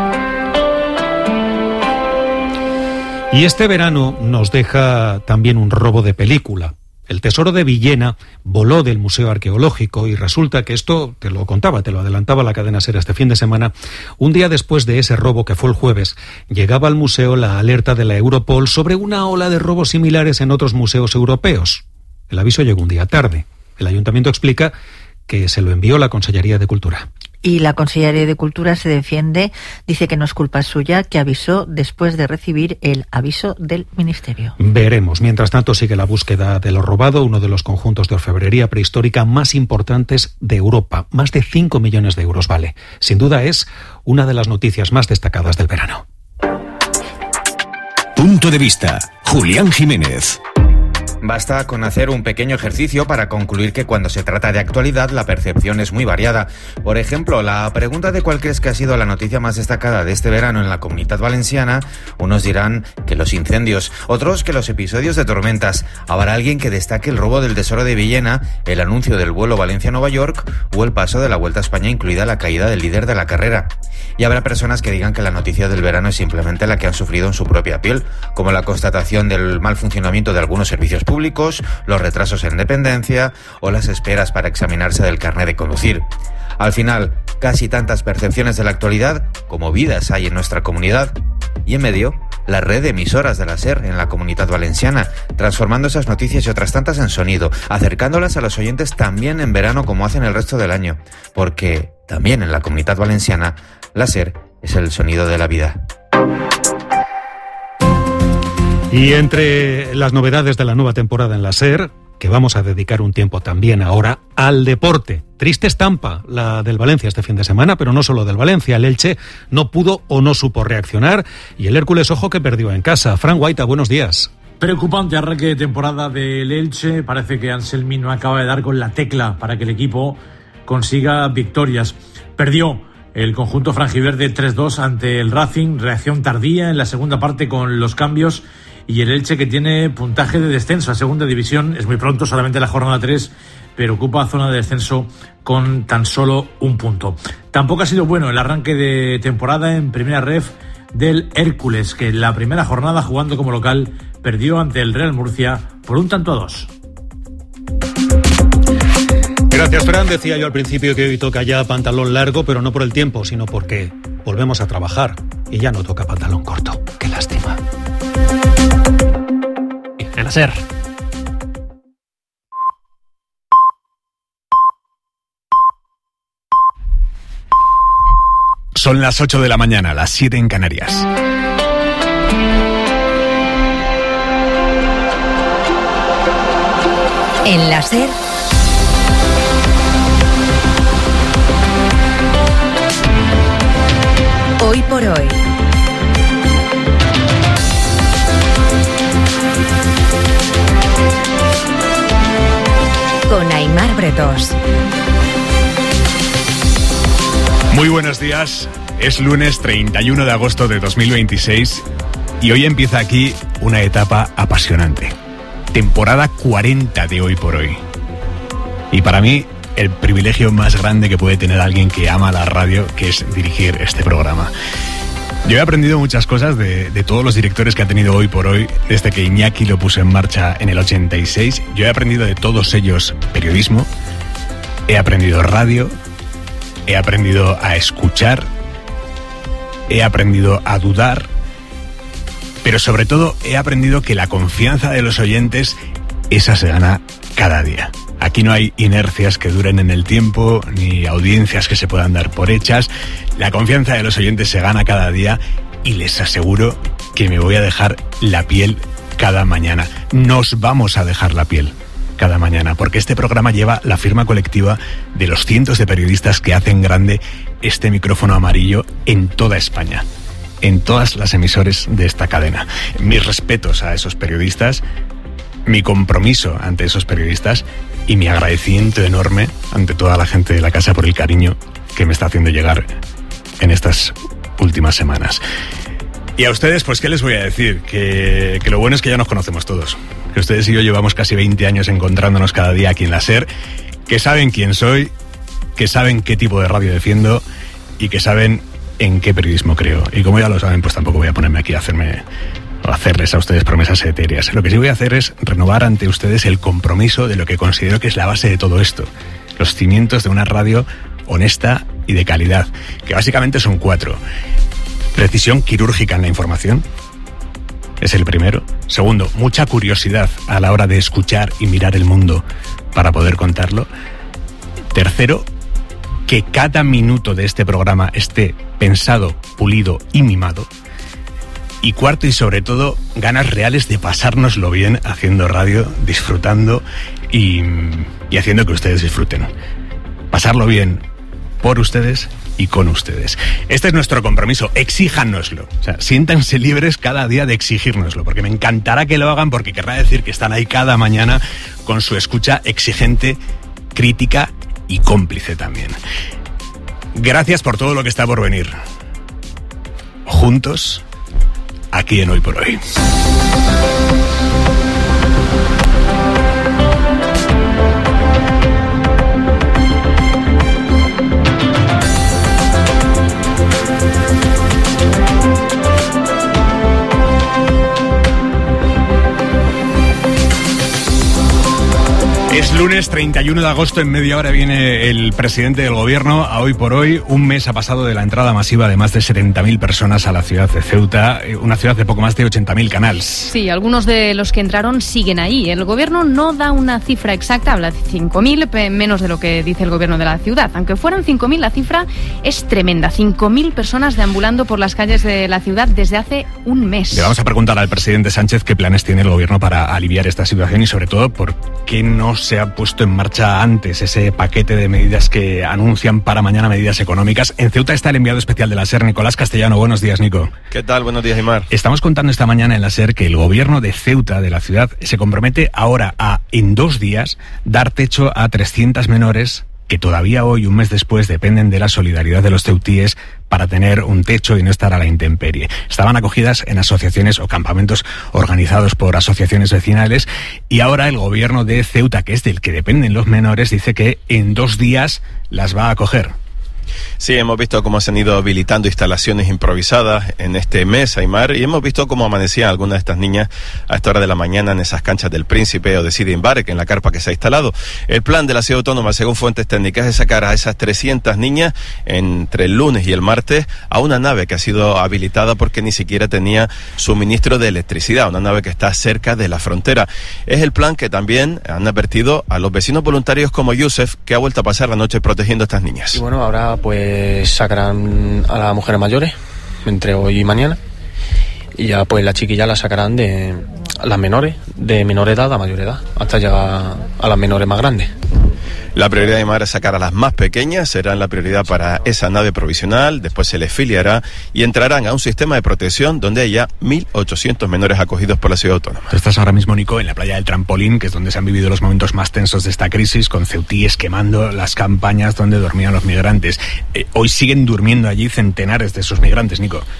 Y este verano nos deja también un robo de película. El tesoro de Villena voló del Museo Arqueológico y resulta que esto, te lo contaba, te lo adelantaba la cadena SER este fin de semana, un día después de ese robo que fue el jueves, llegaba al museo la alerta de la Europol sobre una ola de robos similares en otros museos europeos. El aviso llegó un día tarde. El ayuntamiento explica que se lo envió la Consellería de Cultura. Y la Consellería de Cultura se defiende, dice que no es culpa suya, que avisó después de recibir el aviso del Ministerio. Veremos. Mientras tanto sigue la búsqueda de lo robado, uno de los conjuntos de orfebrería prehistórica más importantes de Europa. Más de cinco millones de euros vale. Sin duda es una de las noticias más destacadas del verano. Punto de vista. Julián Jiménez. Basta con hacer un pequeño ejercicio para concluir que cuando se trata de actualidad la percepción es muy variada. Por ejemplo, la pregunta de cuál crees que ha sido la noticia más destacada de este verano en la Comunitat Valenciana, unos dirán que los incendios, otros que los episodios de tormentas. Habrá alguien que destaque el robo del tesoro de Villena, el anuncio del vuelo Valencia-Nueva York o el paso de la Vuelta a España, incluida la caída del líder de la carrera. Y habrá personas que digan que la noticia del verano es simplemente la que han sufrido en su propia piel, como la constatación del mal funcionamiento de algunos servicios públicos, los retrasos en dependencia o las esperas para examinarse del carnet de conducir. Al final, casi tantas percepciones de la actualidad como vidas hay en nuestra comunidad. Y en medio, la red de emisoras de la SER en la Comunitat Valenciana, transformando esas noticias y otras tantas en sonido, acercándolas a los oyentes también en verano como hacen el resto del año, porque también en la Comunitat Valenciana, la SER es el sonido de la vida. Y entre las novedades de la nueva temporada en la SER, que vamos a dedicar un tiempo también ahora al deporte. Triste estampa la del Valencia este fin de semana, pero no solo del Valencia. El Elche no pudo o no supo reaccionar y el Hércules, ojo, que perdió en casa. Fran Guaita, buenos días. Preocupante arranque de temporada del Elche. Parece que Anselmi no acaba de dar con la tecla para que el equipo consiga victorias. Perdió el conjunto franjiverde tres dos ante el Racing. Reacción tardía en la segunda parte con los cambios. Y el Elche, que tiene puntaje de descenso a segunda división, es muy pronto, solamente la jornada tres, pero ocupa zona de descenso con tan solo un punto. Tampoco ha sido bueno el arranque de temporada en primera ref del Hércules, que en la primera jornada, jugando como local, perdió ante el Real Murcia por un tanto a dos. Gracias, Fran. Decía yo al principio que hoy toca ya pantalón largo, pero no por el tiempo, sino porque volvemos a trabajar y ya no toca pantalón corto. Qué lástima. En la SER. Son las ocho de la mañana, las siete en Canarias. En la SER. Hoy por hoy. Con Aimar Bretos. Muy buenos días, es lunes treinta y uno de agosto de dos mil veintiséis y hoy empieza aquí una etapa apasionante. Temporada cuarenta de Hoy por Hoy. Y para mí, el privilegio más grande que puede tener alguien que ama la radio, que es dirigir este programa. Yo he aprendido muchas cosas de, de todos los directores que ha tenido Hoy por Hoy, desde que Iñaki lo puso en marcha en el ochenta y seis. Yo he aprendido de todos ellos periodismo, he aprendido radio he aprendido a escuchar, he aprendido a dudar, pero sobre todo he aprendido que la confianza de los oyentes, esa se gana cada día. Aquí no hay inercias que duren en el tiempo, ni audiencias que se puedan dar por hechas. La confianza de los oyentes se gana cada día y les aseguro que me voy a dejar la piel cada mañana. Nos vamos a dejar la piel cada mañana, porque este programa lleva la firma colectiva de los cientos de periodistas que hacen grande este micrófono amarillo en toda España, en todas las emisoras de esta cadena. Mis respetos a esos periodistas, mi compromiso ante esos periodistas y mi agradecimiento enorme ante toda la gente de la casa por el cariño que me está haciendo llegar en estas últimas semanas. Y a ustedes, pues, ¿qué les voy a decir? Que, que lo bueno es que ya nos conocemos todos. Que ustedes y yo llevamos casi veinte años encontrándonos cada día aquí en la SER, que saben quién soy, que saben qué tipo de radio defiendo y que saben en qué periodismo creo. Y como ya lo saben, pues tampoco voy a ponerme aquí a hacerme... hacerles a ustedes promesas etéreas. Lo que sí voy a hacer es renovar ante ustedes el compromiso de lo que considero que es la base de todo esto. Los cimientos de una radio honesta y de calidad, que básicamente son cuatro. Precisión quirúrgica en la información, es el primero. Segundo, mucha curiosidad a la hora de escuchar y mirar el mundo para poder contarlo. Tercero, que cada minuto de este programa esté pensado, pulido y mimado. Y cuarto y sobre todo, ganas reales de pasárnoslo bien haciendo radio, disfrutando y, y haciendo que ustedes disfruten. Pasarlo bien por ustedes y con ustedes. Este es nuestro compromiso, exíjanoslo. O sea, siéntanse libres cada día de exigírnoslo, porque me encantará que lo hagan, porque querrá decir que están ahí cada mañana con su escucha exigente, crítica y cómplice también. Gracias por todo lo que está por venir. Juntos, aquí en Hoy por Hoy. Es lunes treinta y uno de agosto, en media hora viene el presidente del gobierno a Hoy por Hoy. Un mes ha pasado de la entrada masiva de más de setenta mil personas a la ciudad de Ceuta, una ciudad de poco más de ochenta mil canals. Sí, algunos de los que entraron siguen ahí. El gobierno no da una cifra exacta, habla de cinco mil, menos de lo que dice el gobierno de la ciudad. Aunque fueran cinco mil, la cifra es tremenda. cinco mil personas deambulando por las calles de la ciudad desde hace un mes. Le vamos a preguntar al presidente Sánchez qué planes tiene el gobierno para aliviar esta situación y sobre todo por qué no se ha puesto en marcha antes ese paquete de medidas que anuncian para mañana, medidas económicas. En Ceuta está el enviado especial de la SER, Nicolás Castellano. Buenos días, Nico. ¿Qué tal? Buenos días, Aimar. Estamos contando esta mañana en la SER que el gobierno de Ceuta, de la ciudad, se compromete ahora a, en dos días, dar techo a trescientas menores que todavía hoy, un mes después, dependen de la solidaridad de los ceutíes para tener un techo y no estar a la intemperie. Estaban acogidas en asociaciones o campamentos organizados por asociaciones vecinales y ahora el gobierno de Ceuta, que es del que dependen los menores, dice que en dos días las va a acoger. Sí, hemos visto cómo se han ido habilitando instalaciones improvisadas en este mes, Aimar, y hemos visto cómo amanecían algunas de estas niñas a esta hora de la mañana en esas canchas del Príncipe o de Sidi Embark, en la carpa que se ha instalado. El plan de la ciudad autónoma, según fuentes técnicas, es sacar a esas trescientas niñas entre el lunes y el martes a una nave que ha sido habilitada porque ni siquiera tenía suministro de electricidad, una nave que está cerca de la frontera. Es el plan que también han advertido a los vecinos voluntarios como Yusef, que ha vuelto a pasar la noche protegiendo a estas niñas. Y bueno, ahora pues sacarán a las mujeres mayores entre hoy y mañana y ya pues la chiquilla la sacarán de a las menores, de menor edad a mayor edad, hasta llegar a las menores más grandes. La prioridad de Mar es sacar a las más pequeñas, serán la prioridad para esa nave provisional, después se les filiará y entrarán a un sistema de protección donde haya mil ochocientos menores acogidos por la ciudad autónoma. Tú estás ahora mismo, Nico, en la playa del Trampolín, que es donde se han vivido los momentos más tensos de esta crisis, con ceutíes quemando las campañas donde dormían los migrantes. Eh, hoy siguen durmiendo allí centenares de esos migrantes, Nico.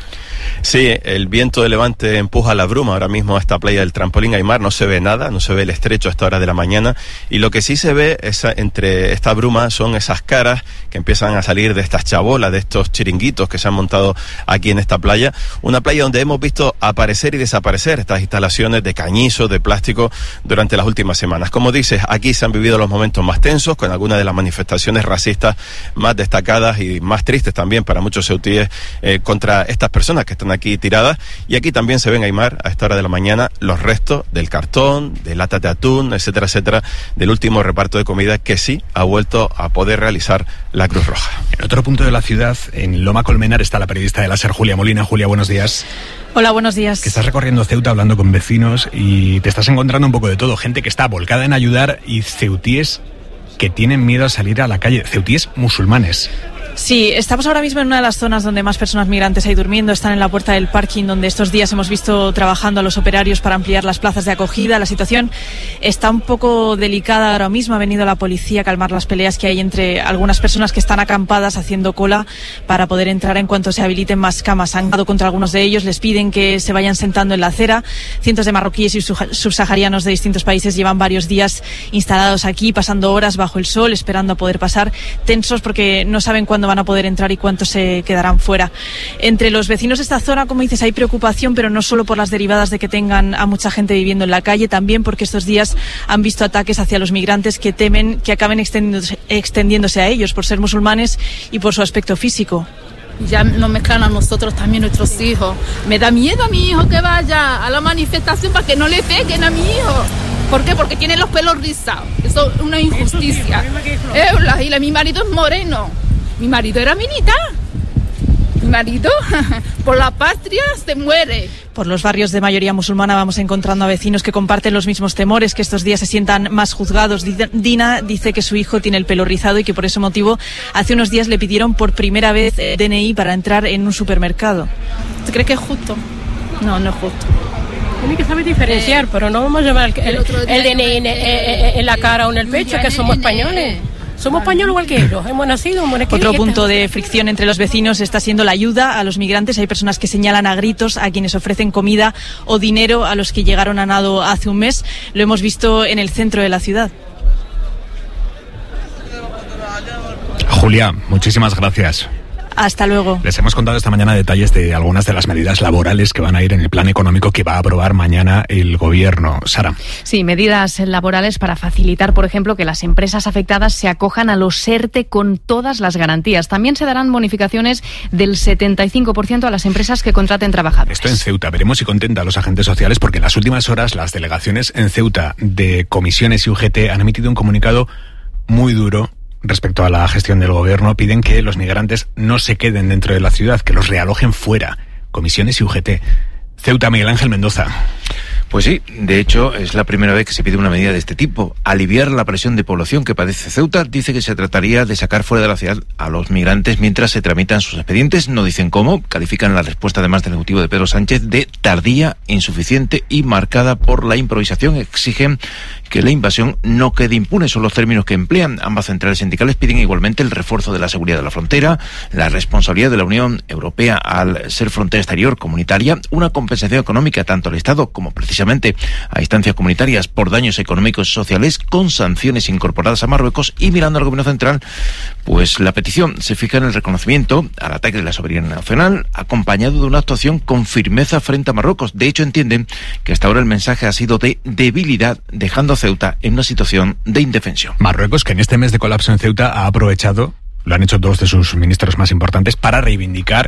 Sí, el viento de levante empuja la bruma ahora mismo a esta playa del Trampolín Aymar. No se ve nada, no se ve el estrecho a esta hora de la mañana. Y lo que sí se ve esa, entre esta bruma son esas caras que empiezan a salir de estas chabolas, de estos chiringuitos que se han montado aquí en esta playa. Una playa donde hemos visto aparecer y desaparecer estas instalaciones de cañizo, de plástico, durante las últimas semanas. Como dices, aquí se han vivido los momentos más tensos, con algunas de las manifestaciones racistas más destacadas y más tristes también para muchos ceutíes eh, contra estas personas que están aquí tiradas. Y aquí también se ven, Aymar, a esta hora de la mañana, los restos del cartón, de latas de atún, etcétera, etcétera, del último reparto de comida que sí ha vuelto a poder realizar la Cruz Roja. En otro punto de la ciudad, en Loma Colmenar, está la periodista de la SER, Julia Molina. Julia, buenos días. Hola, buenos días. Que estás recorriendo Ceuta hablando con vecinos y te estás encontrando un poco de todo. Gente que está volcada en ayudar y ceutíes que tienen miedo a salir a la calle. Ceutíes musulmanes. Sí, estamos ahora mismo en una de las zonas donde más personas migrantes hay durmiendo. Están en la puerta del parking donde estos días hemos visto trabajando a los operarios para ampliar las plazas de acogida. La situación está un poco delicada ahora mismo. Ha venido la policía a calmar las peleas que hay entre algunas personas que están acampadas haciendo cola para poder entrar en cuanto se habiliten más camas. Han dado contra algunos de ellos, les piden que se vayan sentando en la acera. Cientos de marroquíes y subsaharianos de distintos países llevan varios días instalados aquí, pasando horas bajo el sol, esperando a poder pasar, tensos porque no saben cuándo van a poder entrar y cuántos se quedarán fuera. Entre los vecinos de esta zona, como dices, hay preocupación, pero no solo por las derivadas de que tengan a mucha gente viviendo en la calle, también porque estos días han visto ataques hacia los migrantes que temen que acaben extendiéndose, extendiéndose a ellos por ser musulmanes y por su aspecto físico. Ya nos mezclan a nosotros también, nuestros hijos. Me da miedo a mi hijo que vaya a la manifestación para que no le peguen a mi hijo. ¿Por qué? Porque tiene los pelos rizados. Eso es una injusticia. Eh, y la, mi marido es moreno. Mi marido era militar. Mi marido, por la patria, se muere. Por los barrios de mayoría musulmana vamos encontrando a vecinos que comparten los mismos temores, que estos días se sientan más juzgados. Dina dice que su hijo tiene el pelo rizado y que por ese motivo hace unos días le pidieron por primera vez D N I para entrar en un supermercado. ¿Tú crees que es justo? No, no es justo. Tiene que saber diferenciar, eh, pero no vamos a llevar el, el, el D N I en, en, en la cara o en el pecho, que somos españoles. Somos españoles igual que ellos, hemos nacido, hemos nacido. Otro punto de fricción entre los vecinos está siendo la ayuda a los migrantes. Hay personas que señalan a gritos a quienes ofrecen comida o dinero a los que llegaron a nado hace un mes. Lo hemos visto en el centro de la ciudad. Julia, muchísimas gracias. Hasta luego. Les hemos contado esta mañana detalles de algunas de las medidas laborales que van a ir en el plan económico que va a aprobar mañana el gobierno. Sara. Sí, medidas laborales para facilitar, por ejemplo, que las empresas afectadas se acojan a los ERTE con todas las garantías. También se darán bonificaciones del setenta y cinco por ciento a las empresas que contraten trabajadores. Esto en Ceuta. Veremos si contenta a los agentes sociales, porque en las últimas horas las delegaciones en Ceuta de comisiones y U G T han emitido un comunicado muy duro respecto a la gestión del gobierno. Piden que los migrantes no se queden dentro de la ciudad, que los realojen fuera. Comisiones y U G T. Ceuta, Miguel Ángel Mendoza. Pues sí, de hecho es la primera vez que se pide una medida de este tipo. Aliviar la presión de población que padece Ceuta. Dice que se trataría de sacar fuera de la ciudad a los migrantes mientras se tramitan sus expedientes. No dicen cómo. Califican la respuesta además del Ejecutivo de Pedro Sánchez de tardía, insuficiente y marcada por la improvisación. Exigen que la invasión no quede impune. Son los términos que emplean. Ambas centrales sindicales piden igualmente el refuerzo de la seguridad de la frontera, la responsabilidad de la Unión Europea al ser frontera exterior comunitaria, una compensación económica tanto al Estado como precisamente a instancias comunitarias por daños económicos y sociales, con sanciones incorporadas a Marruecos. Y mirando al gobierno central, pues la petición se fija en el reconocimiento al ataque de la soberanía nacional, acompañado de una actuación con firmeza frente a Marruecos. De hecho, entienden que hasta ahora el mensaje ha sido de debilidad, dejando a Ceuta en una situación de indefensión. Marruecos, que en este mes de colapso en Ceuta ha aprovechado, lo han hecho dos de sus ministros más importantes, para reivindicar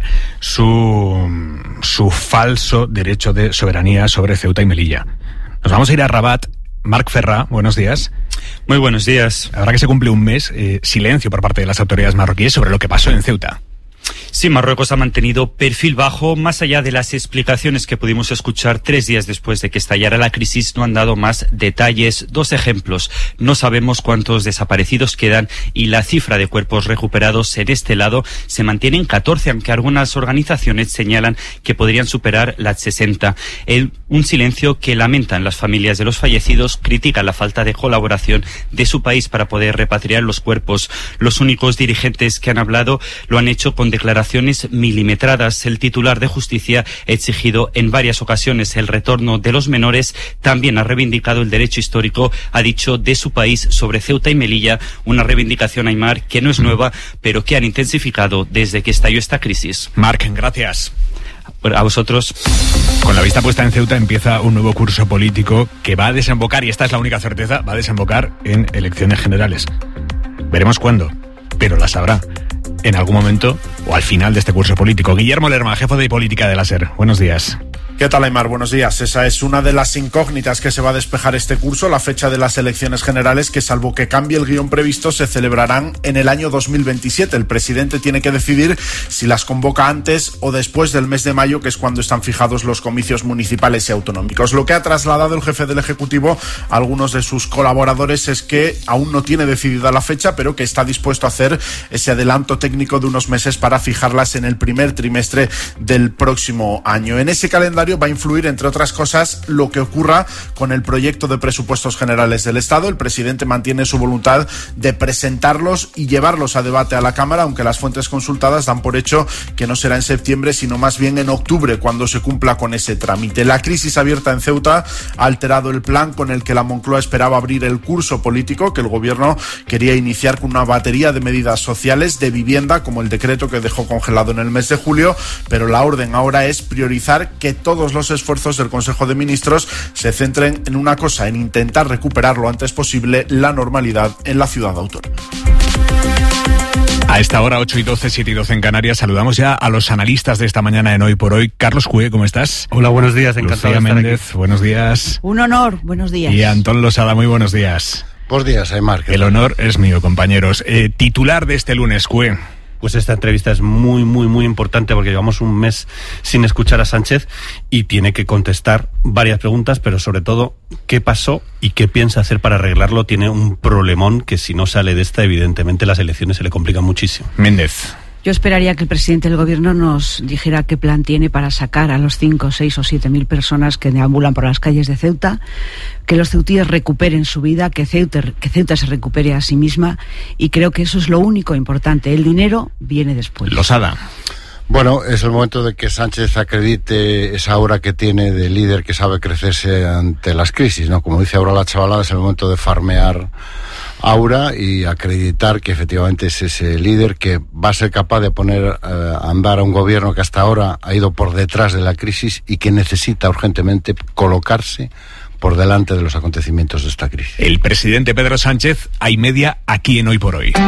su, su falso derecho de soberanía sobre Ceuta y Melilla. Nos vamos a ir a Rabat. Marc Ferrà, buenos días. Muy buenos días. Ahora que se cumple un mes, eh, silencio por parte de las autoridades marroquíes sobre lo que pasó en Ceuta. Sí, Marruecos ha mantenido perfil bajo. Más allá de las explicaciones que pudimos escuchar tres días después de que estallara la crisis, no han dado más detalles. Dos ejemplos. No sabemos cuántos desaparecidos quedan y la cifra de cuerpos recuperados en este lado se mantiene en catorce, aunque algunas organizaciones señalan que podrían superar las sesenta. El, un silencio que lamentan las familias de los fallecidos, critican la falta de colaboración de su país para poder repatriar los cuerpos. Los únicos dirigentes que han hablado lo han hecho con declaraciones declaraciones milimetradas. El titular de Justicia ha exigido en varias ocasiones el retorno de los menores. También ha reivindicado el derecho histórico, ha dicho, de su país sobre Ceuta y Melilla, una reivindicación, Aymar, que no es nueva, pero que han intensificado desde que estalló esta crisis. Marc, gracias. A vosotros. Con la vista puesta en Ceuta empieza un nuevo curso político que va a desembocar, y esta es la única certeza, va a desembocar en elecciones generales. Veremos cuándo, pero las habrá en algún momento o al final de este curso político. Guillermo Lerma, jefe de política de la SER. Buenos días. ¿Qué tal, Aymar? Buenos días. Esa es una de las incógnitas que se va a despejar este curso, la fecha de las elecciones generales, que salvo que cambie el guión previsto, se celebrarán en el año dos mil veintisiete. El presidente tiene que decidir si las convoca antes o después del mes de mayo, que es cuando están fijados los comicios municipales y autonómicos. Lo que ha trasladado el jefe del Ejecutivo a algunos de sus colaboradores es que aún no tiene decidida la fecha, pero que está dispuesto a hacer ese adelanto técnico de unos meses para fijarlas en el primer trimestre del próximo año. En ese calendario va a influir, entre otras cosas, lo que ocurra con el proyecto de presupuestos generales del Estado. El presidente mantiene su voluntad de presentarlos y llevarlos a debate a la Cámara, aunque las fuentes consultadas dan por hecho que no será en septiembre, sino más bien en octubre, cuando se cumpla con ese trámite. La crisis abierta en Ceuta ha alterado el plan con el que la Moncloa esperaba abrir el curso político, que el gobierno quería iniciar con una batería de medidas sociales, de vivienda, como el decreto que dejó congelado en el mes de julio, pero la orden ahora es priorizar que todo Todos los esfuerzos del Consejo de Ministros se centren en una cosa, en intentar recuperar lo antes posible la normalidad en la ciudad autónoma. A esta hora, ocho y doce, siete y doce en Canarias, saludamos ya a los analistas de esta mañana en Hoy por Hoy. Carlos Cue, ¿cómo estás? Hola, buenos días, encantado Lucía de estar Méndez, aquí. Buenos días. Un honor, buenos días. Y Antón Losada, muy buenos días. Buenos días, Aymar. El honor es mío, compañeros. Eh, titular de este lunes, Cue. Pues esta entrevista es muy, muy, muy importante porque llevamos un mes sin escuchar a Sánchez y tiene que contestar varias preguntas, pero sobre todo, ¿qué pasó y qué piensa hacer para arreglarlo? Tiene un problemón que si no sale de esta, evidentemente las elecciones se le complican muchísimo. Méndez. Yo esperaría que el presidente del gobierno nos dijera qué plan tiene para sacar a los cinco, seis o siete mil personas que deambulan por las calles de Ceuta, que los ceutíes recuperen su vida, que Ceuta, que Ceuta se recupere a sí misma, y creo que eso es lo único importante. El dinero viene después. Losada. Bueno, es el momento de que Sánchez acredite esa aura que tiene de líder que sabe crecerse ante las crisis, ¿no? Como dice ahora la chavalada, es el momento de farmear aura y acreditar que efectivamente es ese líder que va a ser capaz de poner eh, a andar a un gobierno que hasta ahora ha ido por detrás de la crisis y que necesita urgentemente colocarse por delante de los acontecimientos de esta crisis. El presidente Pedro Sánchez, hay media aquí en Hoy por Hoy.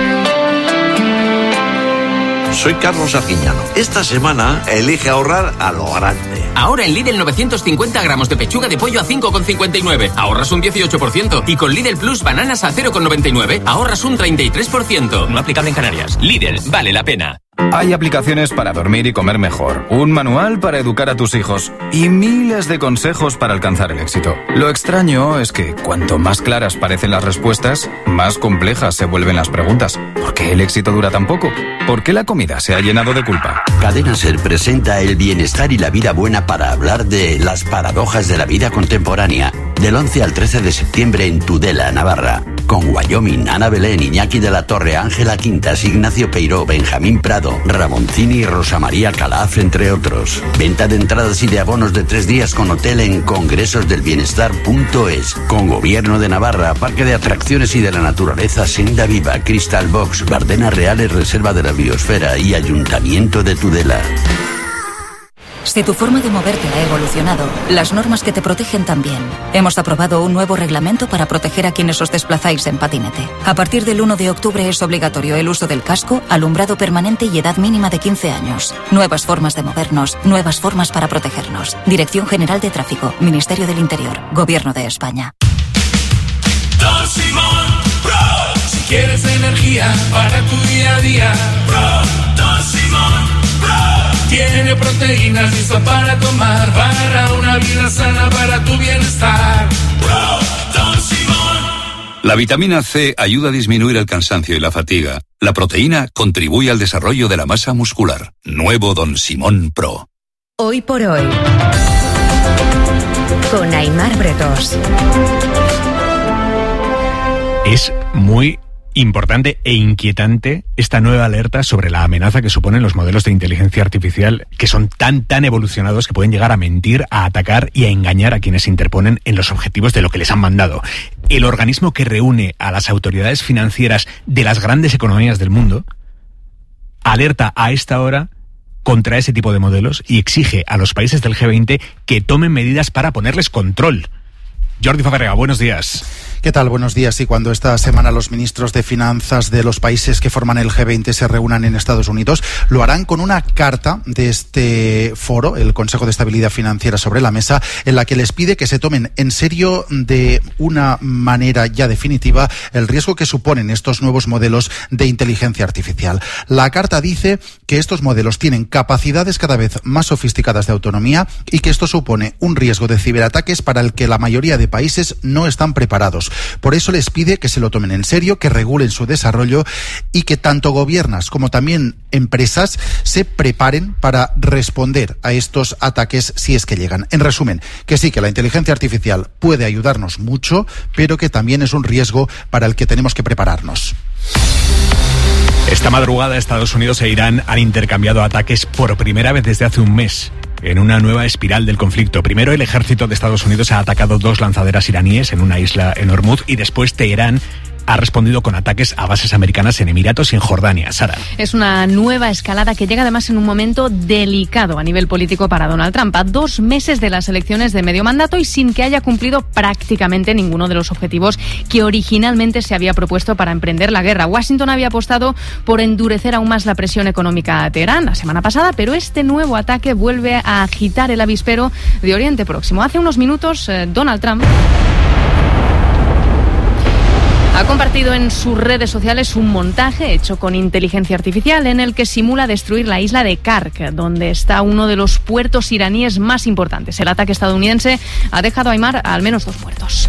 Soy Carlos Arguiñano. Esta semana elige ahorrar a lo grande. Ahora en Lidl novecientos cincuenta gramos de pechuga de pollo a cinco con cincuenta y nueve. Ahorras un dieciocho por ciento. Y con Lidl Plus bananas a cero con noventa y nueve. Ahorras un treinta y tres por ciento. No aplicable en Canarias. Lidl, vale la pena. Hay aplicaciones para dormir y comer mejor, un manual para educar a tus hijos y miles de consejos para alcanzar el éxito. Lo extraño es que cuanto más claras parecen las respuestas, más complejas se vuelven las preguntas. ¿Por qué el éxito dura tan poco? ¿Por qué la comida se ha llenado de culpa? Cadena Ser presenta el bienestar y la vida buena para hablar de las paradojas de la vida contemporánea. Del once al trece de septiembre en Tudela, Navarra. Con Wyoming, Ana Belén, Iñaki de la Torre, Ángela Quintas, Ignacio Peiró, Benjamín Prado, Ramoncini y Rosa María Calaf, entre otros. Venta de entradas y de abonos de tres días con hotel en congresos del bienestar punto es. Con Gobierno de Navarra, Parque de Atracciones y de la Naturaleza Senda Viva, Crystal Box, Bardenas Reales, Reserva de la Biosfera y Ayuntamiento de Tudela. Si tu forma de moverte ha evolucionado, las normas que te protegen también. Hemos aprobado un nuevo reglamento para proteger a quienes os desplazáis en patinete. A partir del uno de octubre es obligatorio el uso del casco, alumbrado permanente y edad mínima de quince años. Nuevas formas de movernos, nuevas formas para protegernos. Dirección General de Tráfico, Ministerio del Interior, Gobierno de España. Don Simón Pro, si quieres energía para tu día a día. Pro, Don Simón Pro. Tiene proteínas listas para tomar, para una vida sana, para tu bienestar. Pro, Don Simón. La vitamina C ayuda a disminuir el cansancio y la fatiga. La proteína contribuye al desarrollo de la masa muscular. Nuevo Don Simón Pro. Hoy por Hoy. Con Aymar Bretos. Es muy importante e inquietante esta nueva alerta sobre la amenaza que suponen los modelos de inteligencia artificial, que son tan, tan evolucionados que pueden llegar a mentir, a atacar y a engañar a quienes se interponen en los objetivos de lo que les han mandado. El organismo que reúne a las autoridades financieras de las grandes economías del mundo alerta a esta hora contra ese tipo de modelos y exige a los países del G veinte que tomen medidas para ponerles control. Jordi Fabrega, buenos días. ¿Qué tal? Buenos días. Y cuando esta semana los ministros de finanzas de los países que forman el G veinte se reúnan en Estados Unidos, lo harán con una carta de este foro, el Consejo de Estabilidad Financiera, sobre la mesa, en la que les pide que se tomen en serio de una manera ya definitiva el riesgo que suponen estos nuevos modelos de inteligencia artificial. La carta dice que estos modelos tienen capacidades cada vez más sofisticadas de autonomía y que esto supone un riesgo de ciberataques para el que la mayoría de países no están preparados. Por eso les pide que se lo tomen en serio, que regulen su desarrollo y que tanto gobiernos como también empresas se preparen para responder a estos ataques si es que llegan. En resumen, que sí, que la inteligencia artificial puede ayudarnos mucho, pero que también es un riesgo para el que tenemos que prepararnos. Esta madrugada Estados Unidos e Irán han intercambiado ataques por primera vez desde hace un mes, en una nueva espiral del conflicto. Primero, el ejército de Estados Unidos ha atacado dos lanzaderas iraníes en una isla en Hormuz y después Teherán ha respondido con ataques a bases americanas en Emiratos y en Jordania. Sara. Es una nueva escalada que llega además en un momento delicado a nivel político para Donald Trump, a dos meses de las elecciones de medio mandato y sin que haya cumplido prácticamente ninguno de los objetivos que originalmente se había propuesto para emprender la guerra. Washington había apostado por endurecer aún más la presión económica a Teherán la semana pasada, pero este nuevo ataque vuelve a agitar el avispero de Oriente Próximo. Hace unos minutos, eh, Donald Trump ha compartido en sus redes sociales un montaje hecho con inteligencia artificial en el que simula destruir la isla de Kark, donde está uno de los puertos iraníes más importantes. El ataque estadounidense ha dejado a Aymar a al menos dos muertos.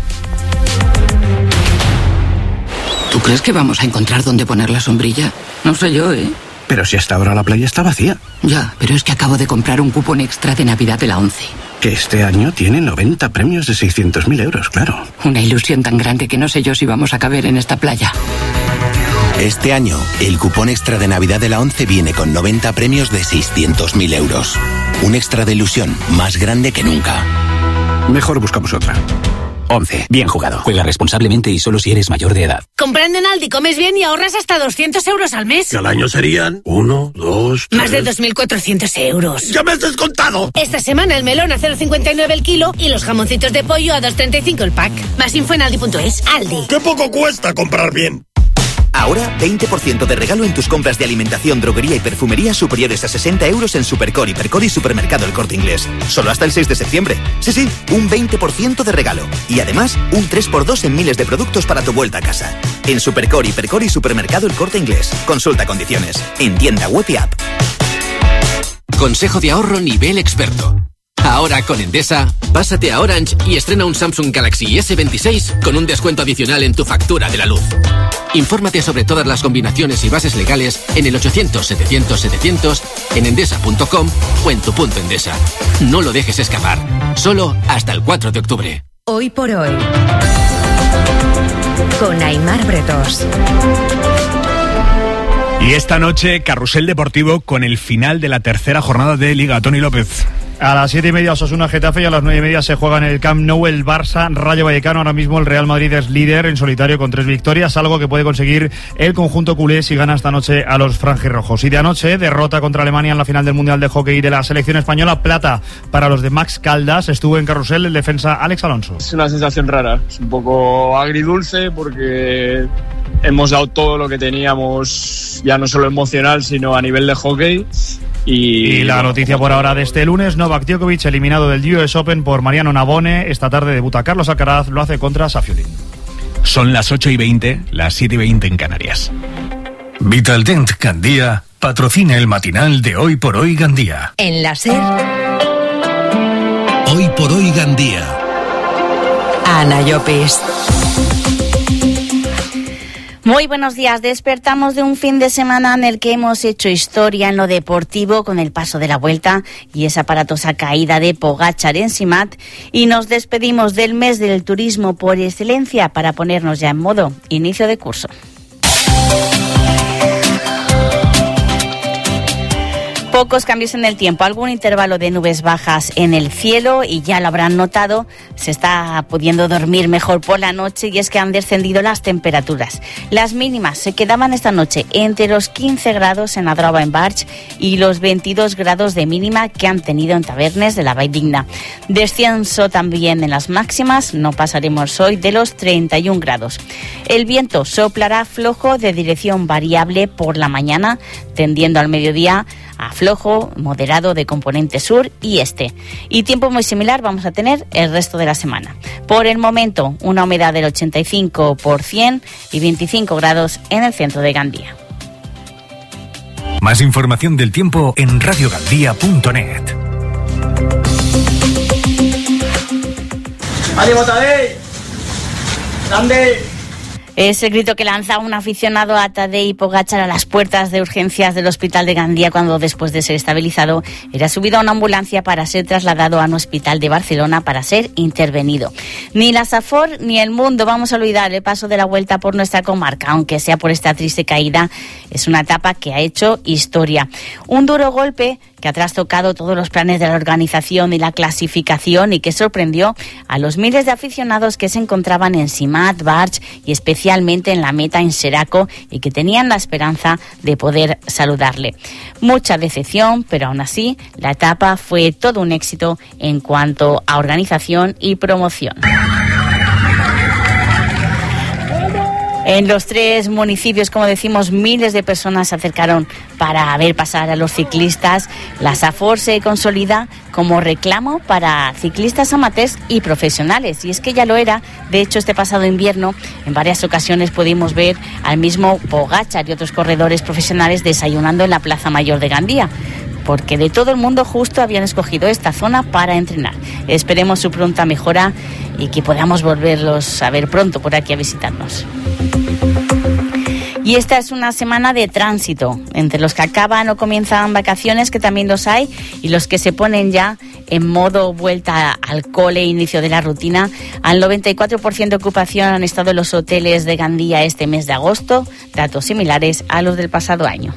¿Tú crees que vamos a encontrar dónde poner la sombrilla? No sé yo, ¿eh? Pero si hasta ahora la playa está vacía. Ya, pero es que acabo de comprar un cupón extra de Navidad de la ONCE. Que este año tiene noventa premios de seiscientos mil euros, claro. Una ilusión tan grande que no sé yo si vamos a caber en esta playa. Este año, el cupón extra de Navidad de la ONCE viene con noventa premios de seiscientos mil euros. Un extra de ilusión más grande que nunca. Mejor buscamos otra. ONCE. Bien jugado. Juega responsablemente y solo si eres mayor de edad. Comprando en Aldi comes bien y ahorras hasta doscientos euros al mes. Que al año serían uno, dos, tres... Más de dos mil cuatrocientos euros. ¡Ya me has descontado! Esta semana el melón a cero coma cincuenta y nueve el kilo y los jamoncitos de pollo a dos coma treinta y cinco el pack. Más info en aldi punto es. Aldi. ¡Qué poco cuesta comprar bien! Ahora, veinte por ciento de regalo en tus compras de alimentación, droguería y perfumería superiores a sesenta euros en Supercore, Hipercore y Supermercado El Corte Inglés. Solo hasta el seis de septiembre. Sí, sí, un veinte por ciento de regalo. Y además, un tres por dos en miles de productos para tu vuelta a casa. En Supercore, Hipercore y Supermercado El Corte Inglés. Consulta condiciones. En tienda web y app. Consejo de ahorro nivel experto. Ahora con Endesa, pásate a Orange y estrena un Samsung Galaxy ese veintiséis con un descuento adicional en tu factura de la luz. Infórmate sobre todas las combinaciones y bases legales en el ochocientos, setecientos, setecientos, en endesa punto com o en tu punto Endesa. No lo dejes escapar. Solo hasta el cuatro de octubre. Hoy por hoy, con Aymar Bretos. Y esta noche, carrusel deportivo con el final de la tercera jornada de Liga. Tony López. A las siete y media Osasuna Getafe y a las nueve y media se juega en el Camp Nou el Barça Rayo Vallecano. Ahora mismo el Real Madrid es líder en solitario con tres victorias, algo que puede conseguir el conjunto culé si gana esta noche a los franjirrojos. Y de anoche, derrota contra Alemania en la final del Mundial de Hockey de la selección española, plata para los de Max Caldas. Estuvo en carrusel el defensa Alex Alonso. Es una sensación rara, es un poco agridulce porque hemos dado todo lo que teníamos, ya no solo emocional sino a nivel de hockey. Y, y la noticia por ahora de este lunes, Novak Djokovic eliminado del U S Open por Mariano Navone. Esta tarde debuta Carlos Alcaraz, lo hace contra Safiulin. Son las ocho y veinte, las siete y veinte en Canarias. Vitaldent Gandía patrocina el matinal de Hoy por Hoy Gandía. En la SER, Hoy por Hoy Gandía. Ana Llopis. Muy buenos días. Despertamos de un fin de semana en el que hemos hecho historia en lo deportivo con el paso de la Vuelta y esa aparatosa caída de Pogačar en Simat, y nos despedimos del mes del turismo por excelencia para ponernos ya en modo inicio de curso. Pocos cambios en el tiempo, algún intervalo de nubes bajas en el cielo y ya lo habrán notado, se está pudiendo dormir mejor por la noche y es que han descendido las temperaturas. Las mínimas se quedaban esta noche entre los quince grados en Adroba en Barx y los veintidós grados de mínima que han tenido en Tabernes de la Valldigna. Descenso también en las máximas, no pasaremos hoy de los treinta y un grados. El viento soplará flojo de dirección variable por la mañana, tendiendo al mediodía a flojo, moderado de componente sur y este. Y tiempo muy similar vamos a tener el resto de la semana. Por el momento, una humedad del ochenta y cinco por ciento y veinticinco grados en el centro de Gandía. Más información del tiempo en radio gandía punto net. ¡Ánimo, Tadej! ¡Grande! Es el grito que lanza un aficionado a Tadej Pogačar a las puertas de urgencias del hospital de Gandía cuando, después de ser estabilizado, era subido a una ambulancia para ser trasladado a un hospital de Barcelona para ser intervenido. Ni la Safor ni el mundo vamos a olvidar el paso de la Vuelta por nuestra comarca, aunque sea por esta triste caída. Es una etapa que ha hecho historia. Un duro golpe que ha trastocado todos los planes de la organización y la clasificación y que sorprendió a los miles de aficionados que se encontraban en Simat, Barx y especialmente en la meta en Seraco y que tenían la esperanza de poder saludarle. Mucha decepción, pero aún así la etapa fue todo un éxito en cuanto a organización y promoción. En los tres municipios, como decimos, miles de personas se acercaron para ver pasar a los ciclistas. La Safor se consolida como reclamo para ciclistas amateurs y profesionales. Y es que ya lo era. De hecho, este pasado invierno, en varias ocasiones pudimos ver al mismo Pogačar y otros corredores profesionales desayunando en la Plaza Mayor de Gandía, porque de todo el mundo justo habían escogido esta zona para entrenar. Esperemos su pronta mejora y que podamos volverlos a ver pronto por aquí a visitarnos. Y esta es una semana de tránsito, entre los que acaban o comienzan vacaciones, que también los hay, y los que se ponen ya en modo vuelta al cole, inicio de la rutina. Al noventa y cuatro por ciento de ocupación han estado los hoteles de Gandía este mes de agosto, datos similares a los del pasado año.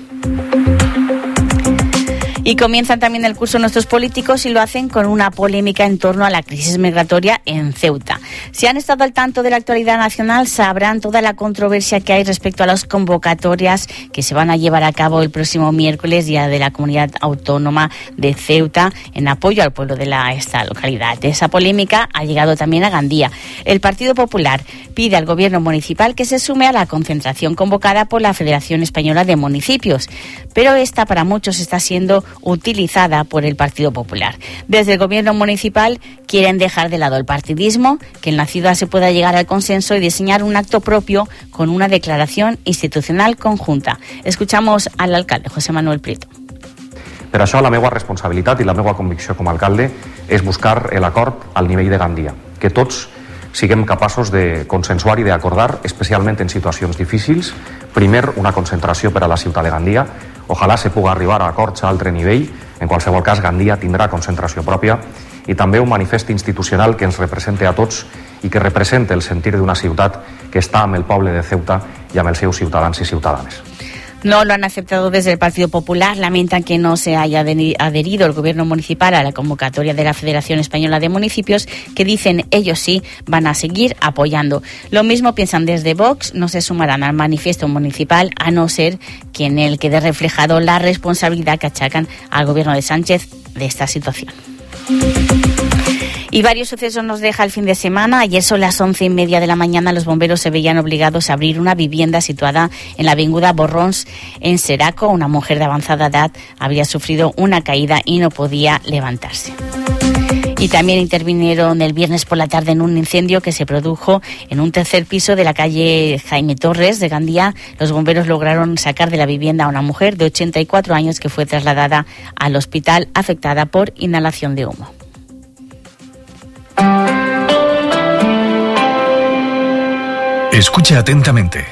Y comienzan también el curso nuestros políticos y lo hacen con una polémica en torno a la crisis migratoria en Ceuta. Si han estado al tanto de la actualidad nacional, sabrán toda la controversia que hay respecto a las convocatorias que se van a llevar a cabo el próximo miércoles, día de la Comunidad Autónoma de Ceuta, en apoyo al pueblo de la, esta localidad. Esa polémica ha llegado también a Gandía. El Partido Popular pide al gobierno municipal que se sume a la concentración convocada por la Federación Española de Municipios, pero esta para muchos está siendo utilizada por el Partido Popular. Desde el gobierno municipal quieren dejar de lado el partidismo, que en la ciudad se pueda llegar al consenso y diseñar un acto propio con una declaración institucional conjunta. Escuchamos al alcalde José Manuel Prieto. Per això la meva responsabilitat i la meva convicció com a alcalde és buscar l'acord al nivell de Gandia, que tots siguem capaços de consensuar i d'acordar, especialment en situacions difícils. Primer, una concentració per a la ciutat de Gandia. Ojalà se pugui arribar a acords a altre nivell. En qualsevol cas, Gandia tindrà concentració pròpia. I també un manifest institucional que ens represente a tots i que represente el sentir d'una ciutat que està amb el poble de Ceuta i amb els seus ciutadans i ciutadanes. No lo han aceptado desde el Partido Popular. Lamentan que no se haya adherido el gobierno municipal a la convocatoria de la Federación Española de Municipios, que dicen ellos sí van a seguir apoyando. Lo mismo piensan desde Vox. No se sumarán al manifiesto municipal a no ser que en él quede reflejado la responsabilidad que achacan al gobierno de Sánchez de esta situación. Y varios sucesos nos deja el fin de semana. Ayer son las once y media de la mañana. Los bomberos se veían obligados a abrir una vivienda situada en la avenida Borrons, en Seraco. Una mujer de avanzada edad había sufrido una caída y no podía levantarse. Y también intervinieron el viernes por la tarde en un incendio que se produjo en un tercer piso de la calle Jaime Torres de Gandía. Los bomberos lograron sacar de la vivienda a una mujer de ochenta y cuatro años que fue trasladada al hospital afectada por inhalación de humo. Escucha atentamente.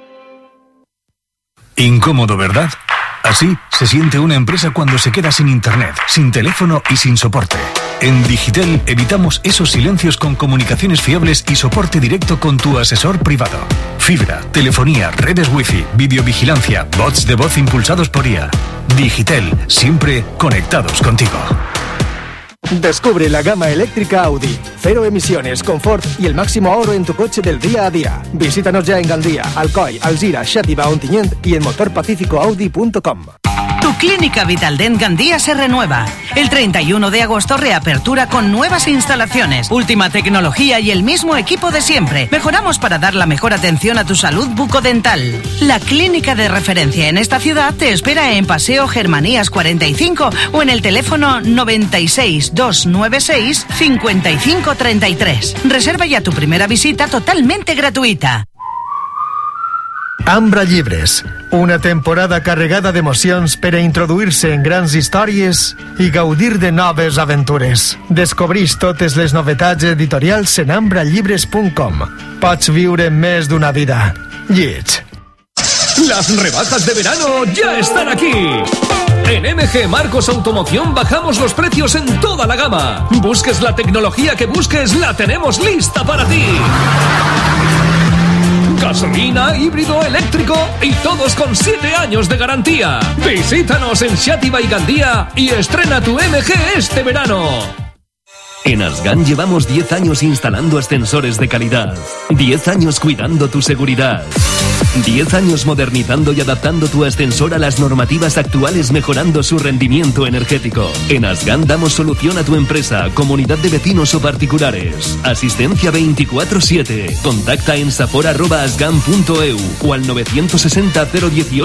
Incómodo, ¿verdad? Así se siente una empresa cuando se queda sin internet, sin teléfono y sin soporte. En Digitel evitamos esos silencios con comunicaciones fiables y soporte directo con tu asesor privado. Fibra, telefonía, redes wifi, videovigilancia, bots de voz impulsados por I A. Digitel, siempre conectados contigo. Descubre la gama eléctrica Audi. Cero emisiones, confort y el máximo ahorro en tu coche del día a día. Visítanos ya en Gandía, Alcoy, Alzira, Xàtiva, Ontinyent y en motor pacífico audi punto com. Tu clínica Vitaldent Gandía se renueva. El treinta y uno de agosto reapertura con nuevas instalaciones, última tecnología y el mismo equipo de siempre. Mejoramos para dar la mejor atención a tu salud bucodental. La clínica de referencia en esta ciudad te espera en Paseo Germanías cuarenta y cinco o en el teléfono noventa y seis, doscientos noventa y seis, cincuenta y cinco treinta y tres. Reserva ya tu primera visita totalmente gratuïta. Ambra Llibres, una temporada carregada d'emocions per a introduir-se en grans històries i gaudir de noves aventures. Descobreix totes les novetats editorials en ambra llibres punt com. Pots viure més d'una vida. Lleig. Las rebajas de verano ya están aquí. En M G Marcos Automoción bajamos los precios en toda la gama. Busques la tecnología que busques, la tenemos lista para ti. Gasolina, híbrido, eléctrico y todos con siete años de garantía. Visítanos en Xàtiva y Gandía y estrena tu M G este verano. En Asgan llevamos diez años instalando ascensores de calidad, diez años cuidando tu seguridad, diez años modernizando y adaptando tu ascensor a las normativas actuales, mejorando su rendimiento energético. En Asgan damos solución a tu empresa, comunidad de vecinos o particulares. Asistencia veinticuatro siete. Contacta en sapor arroba asgan punto eu o al novecientos sesenta cero dieciocho.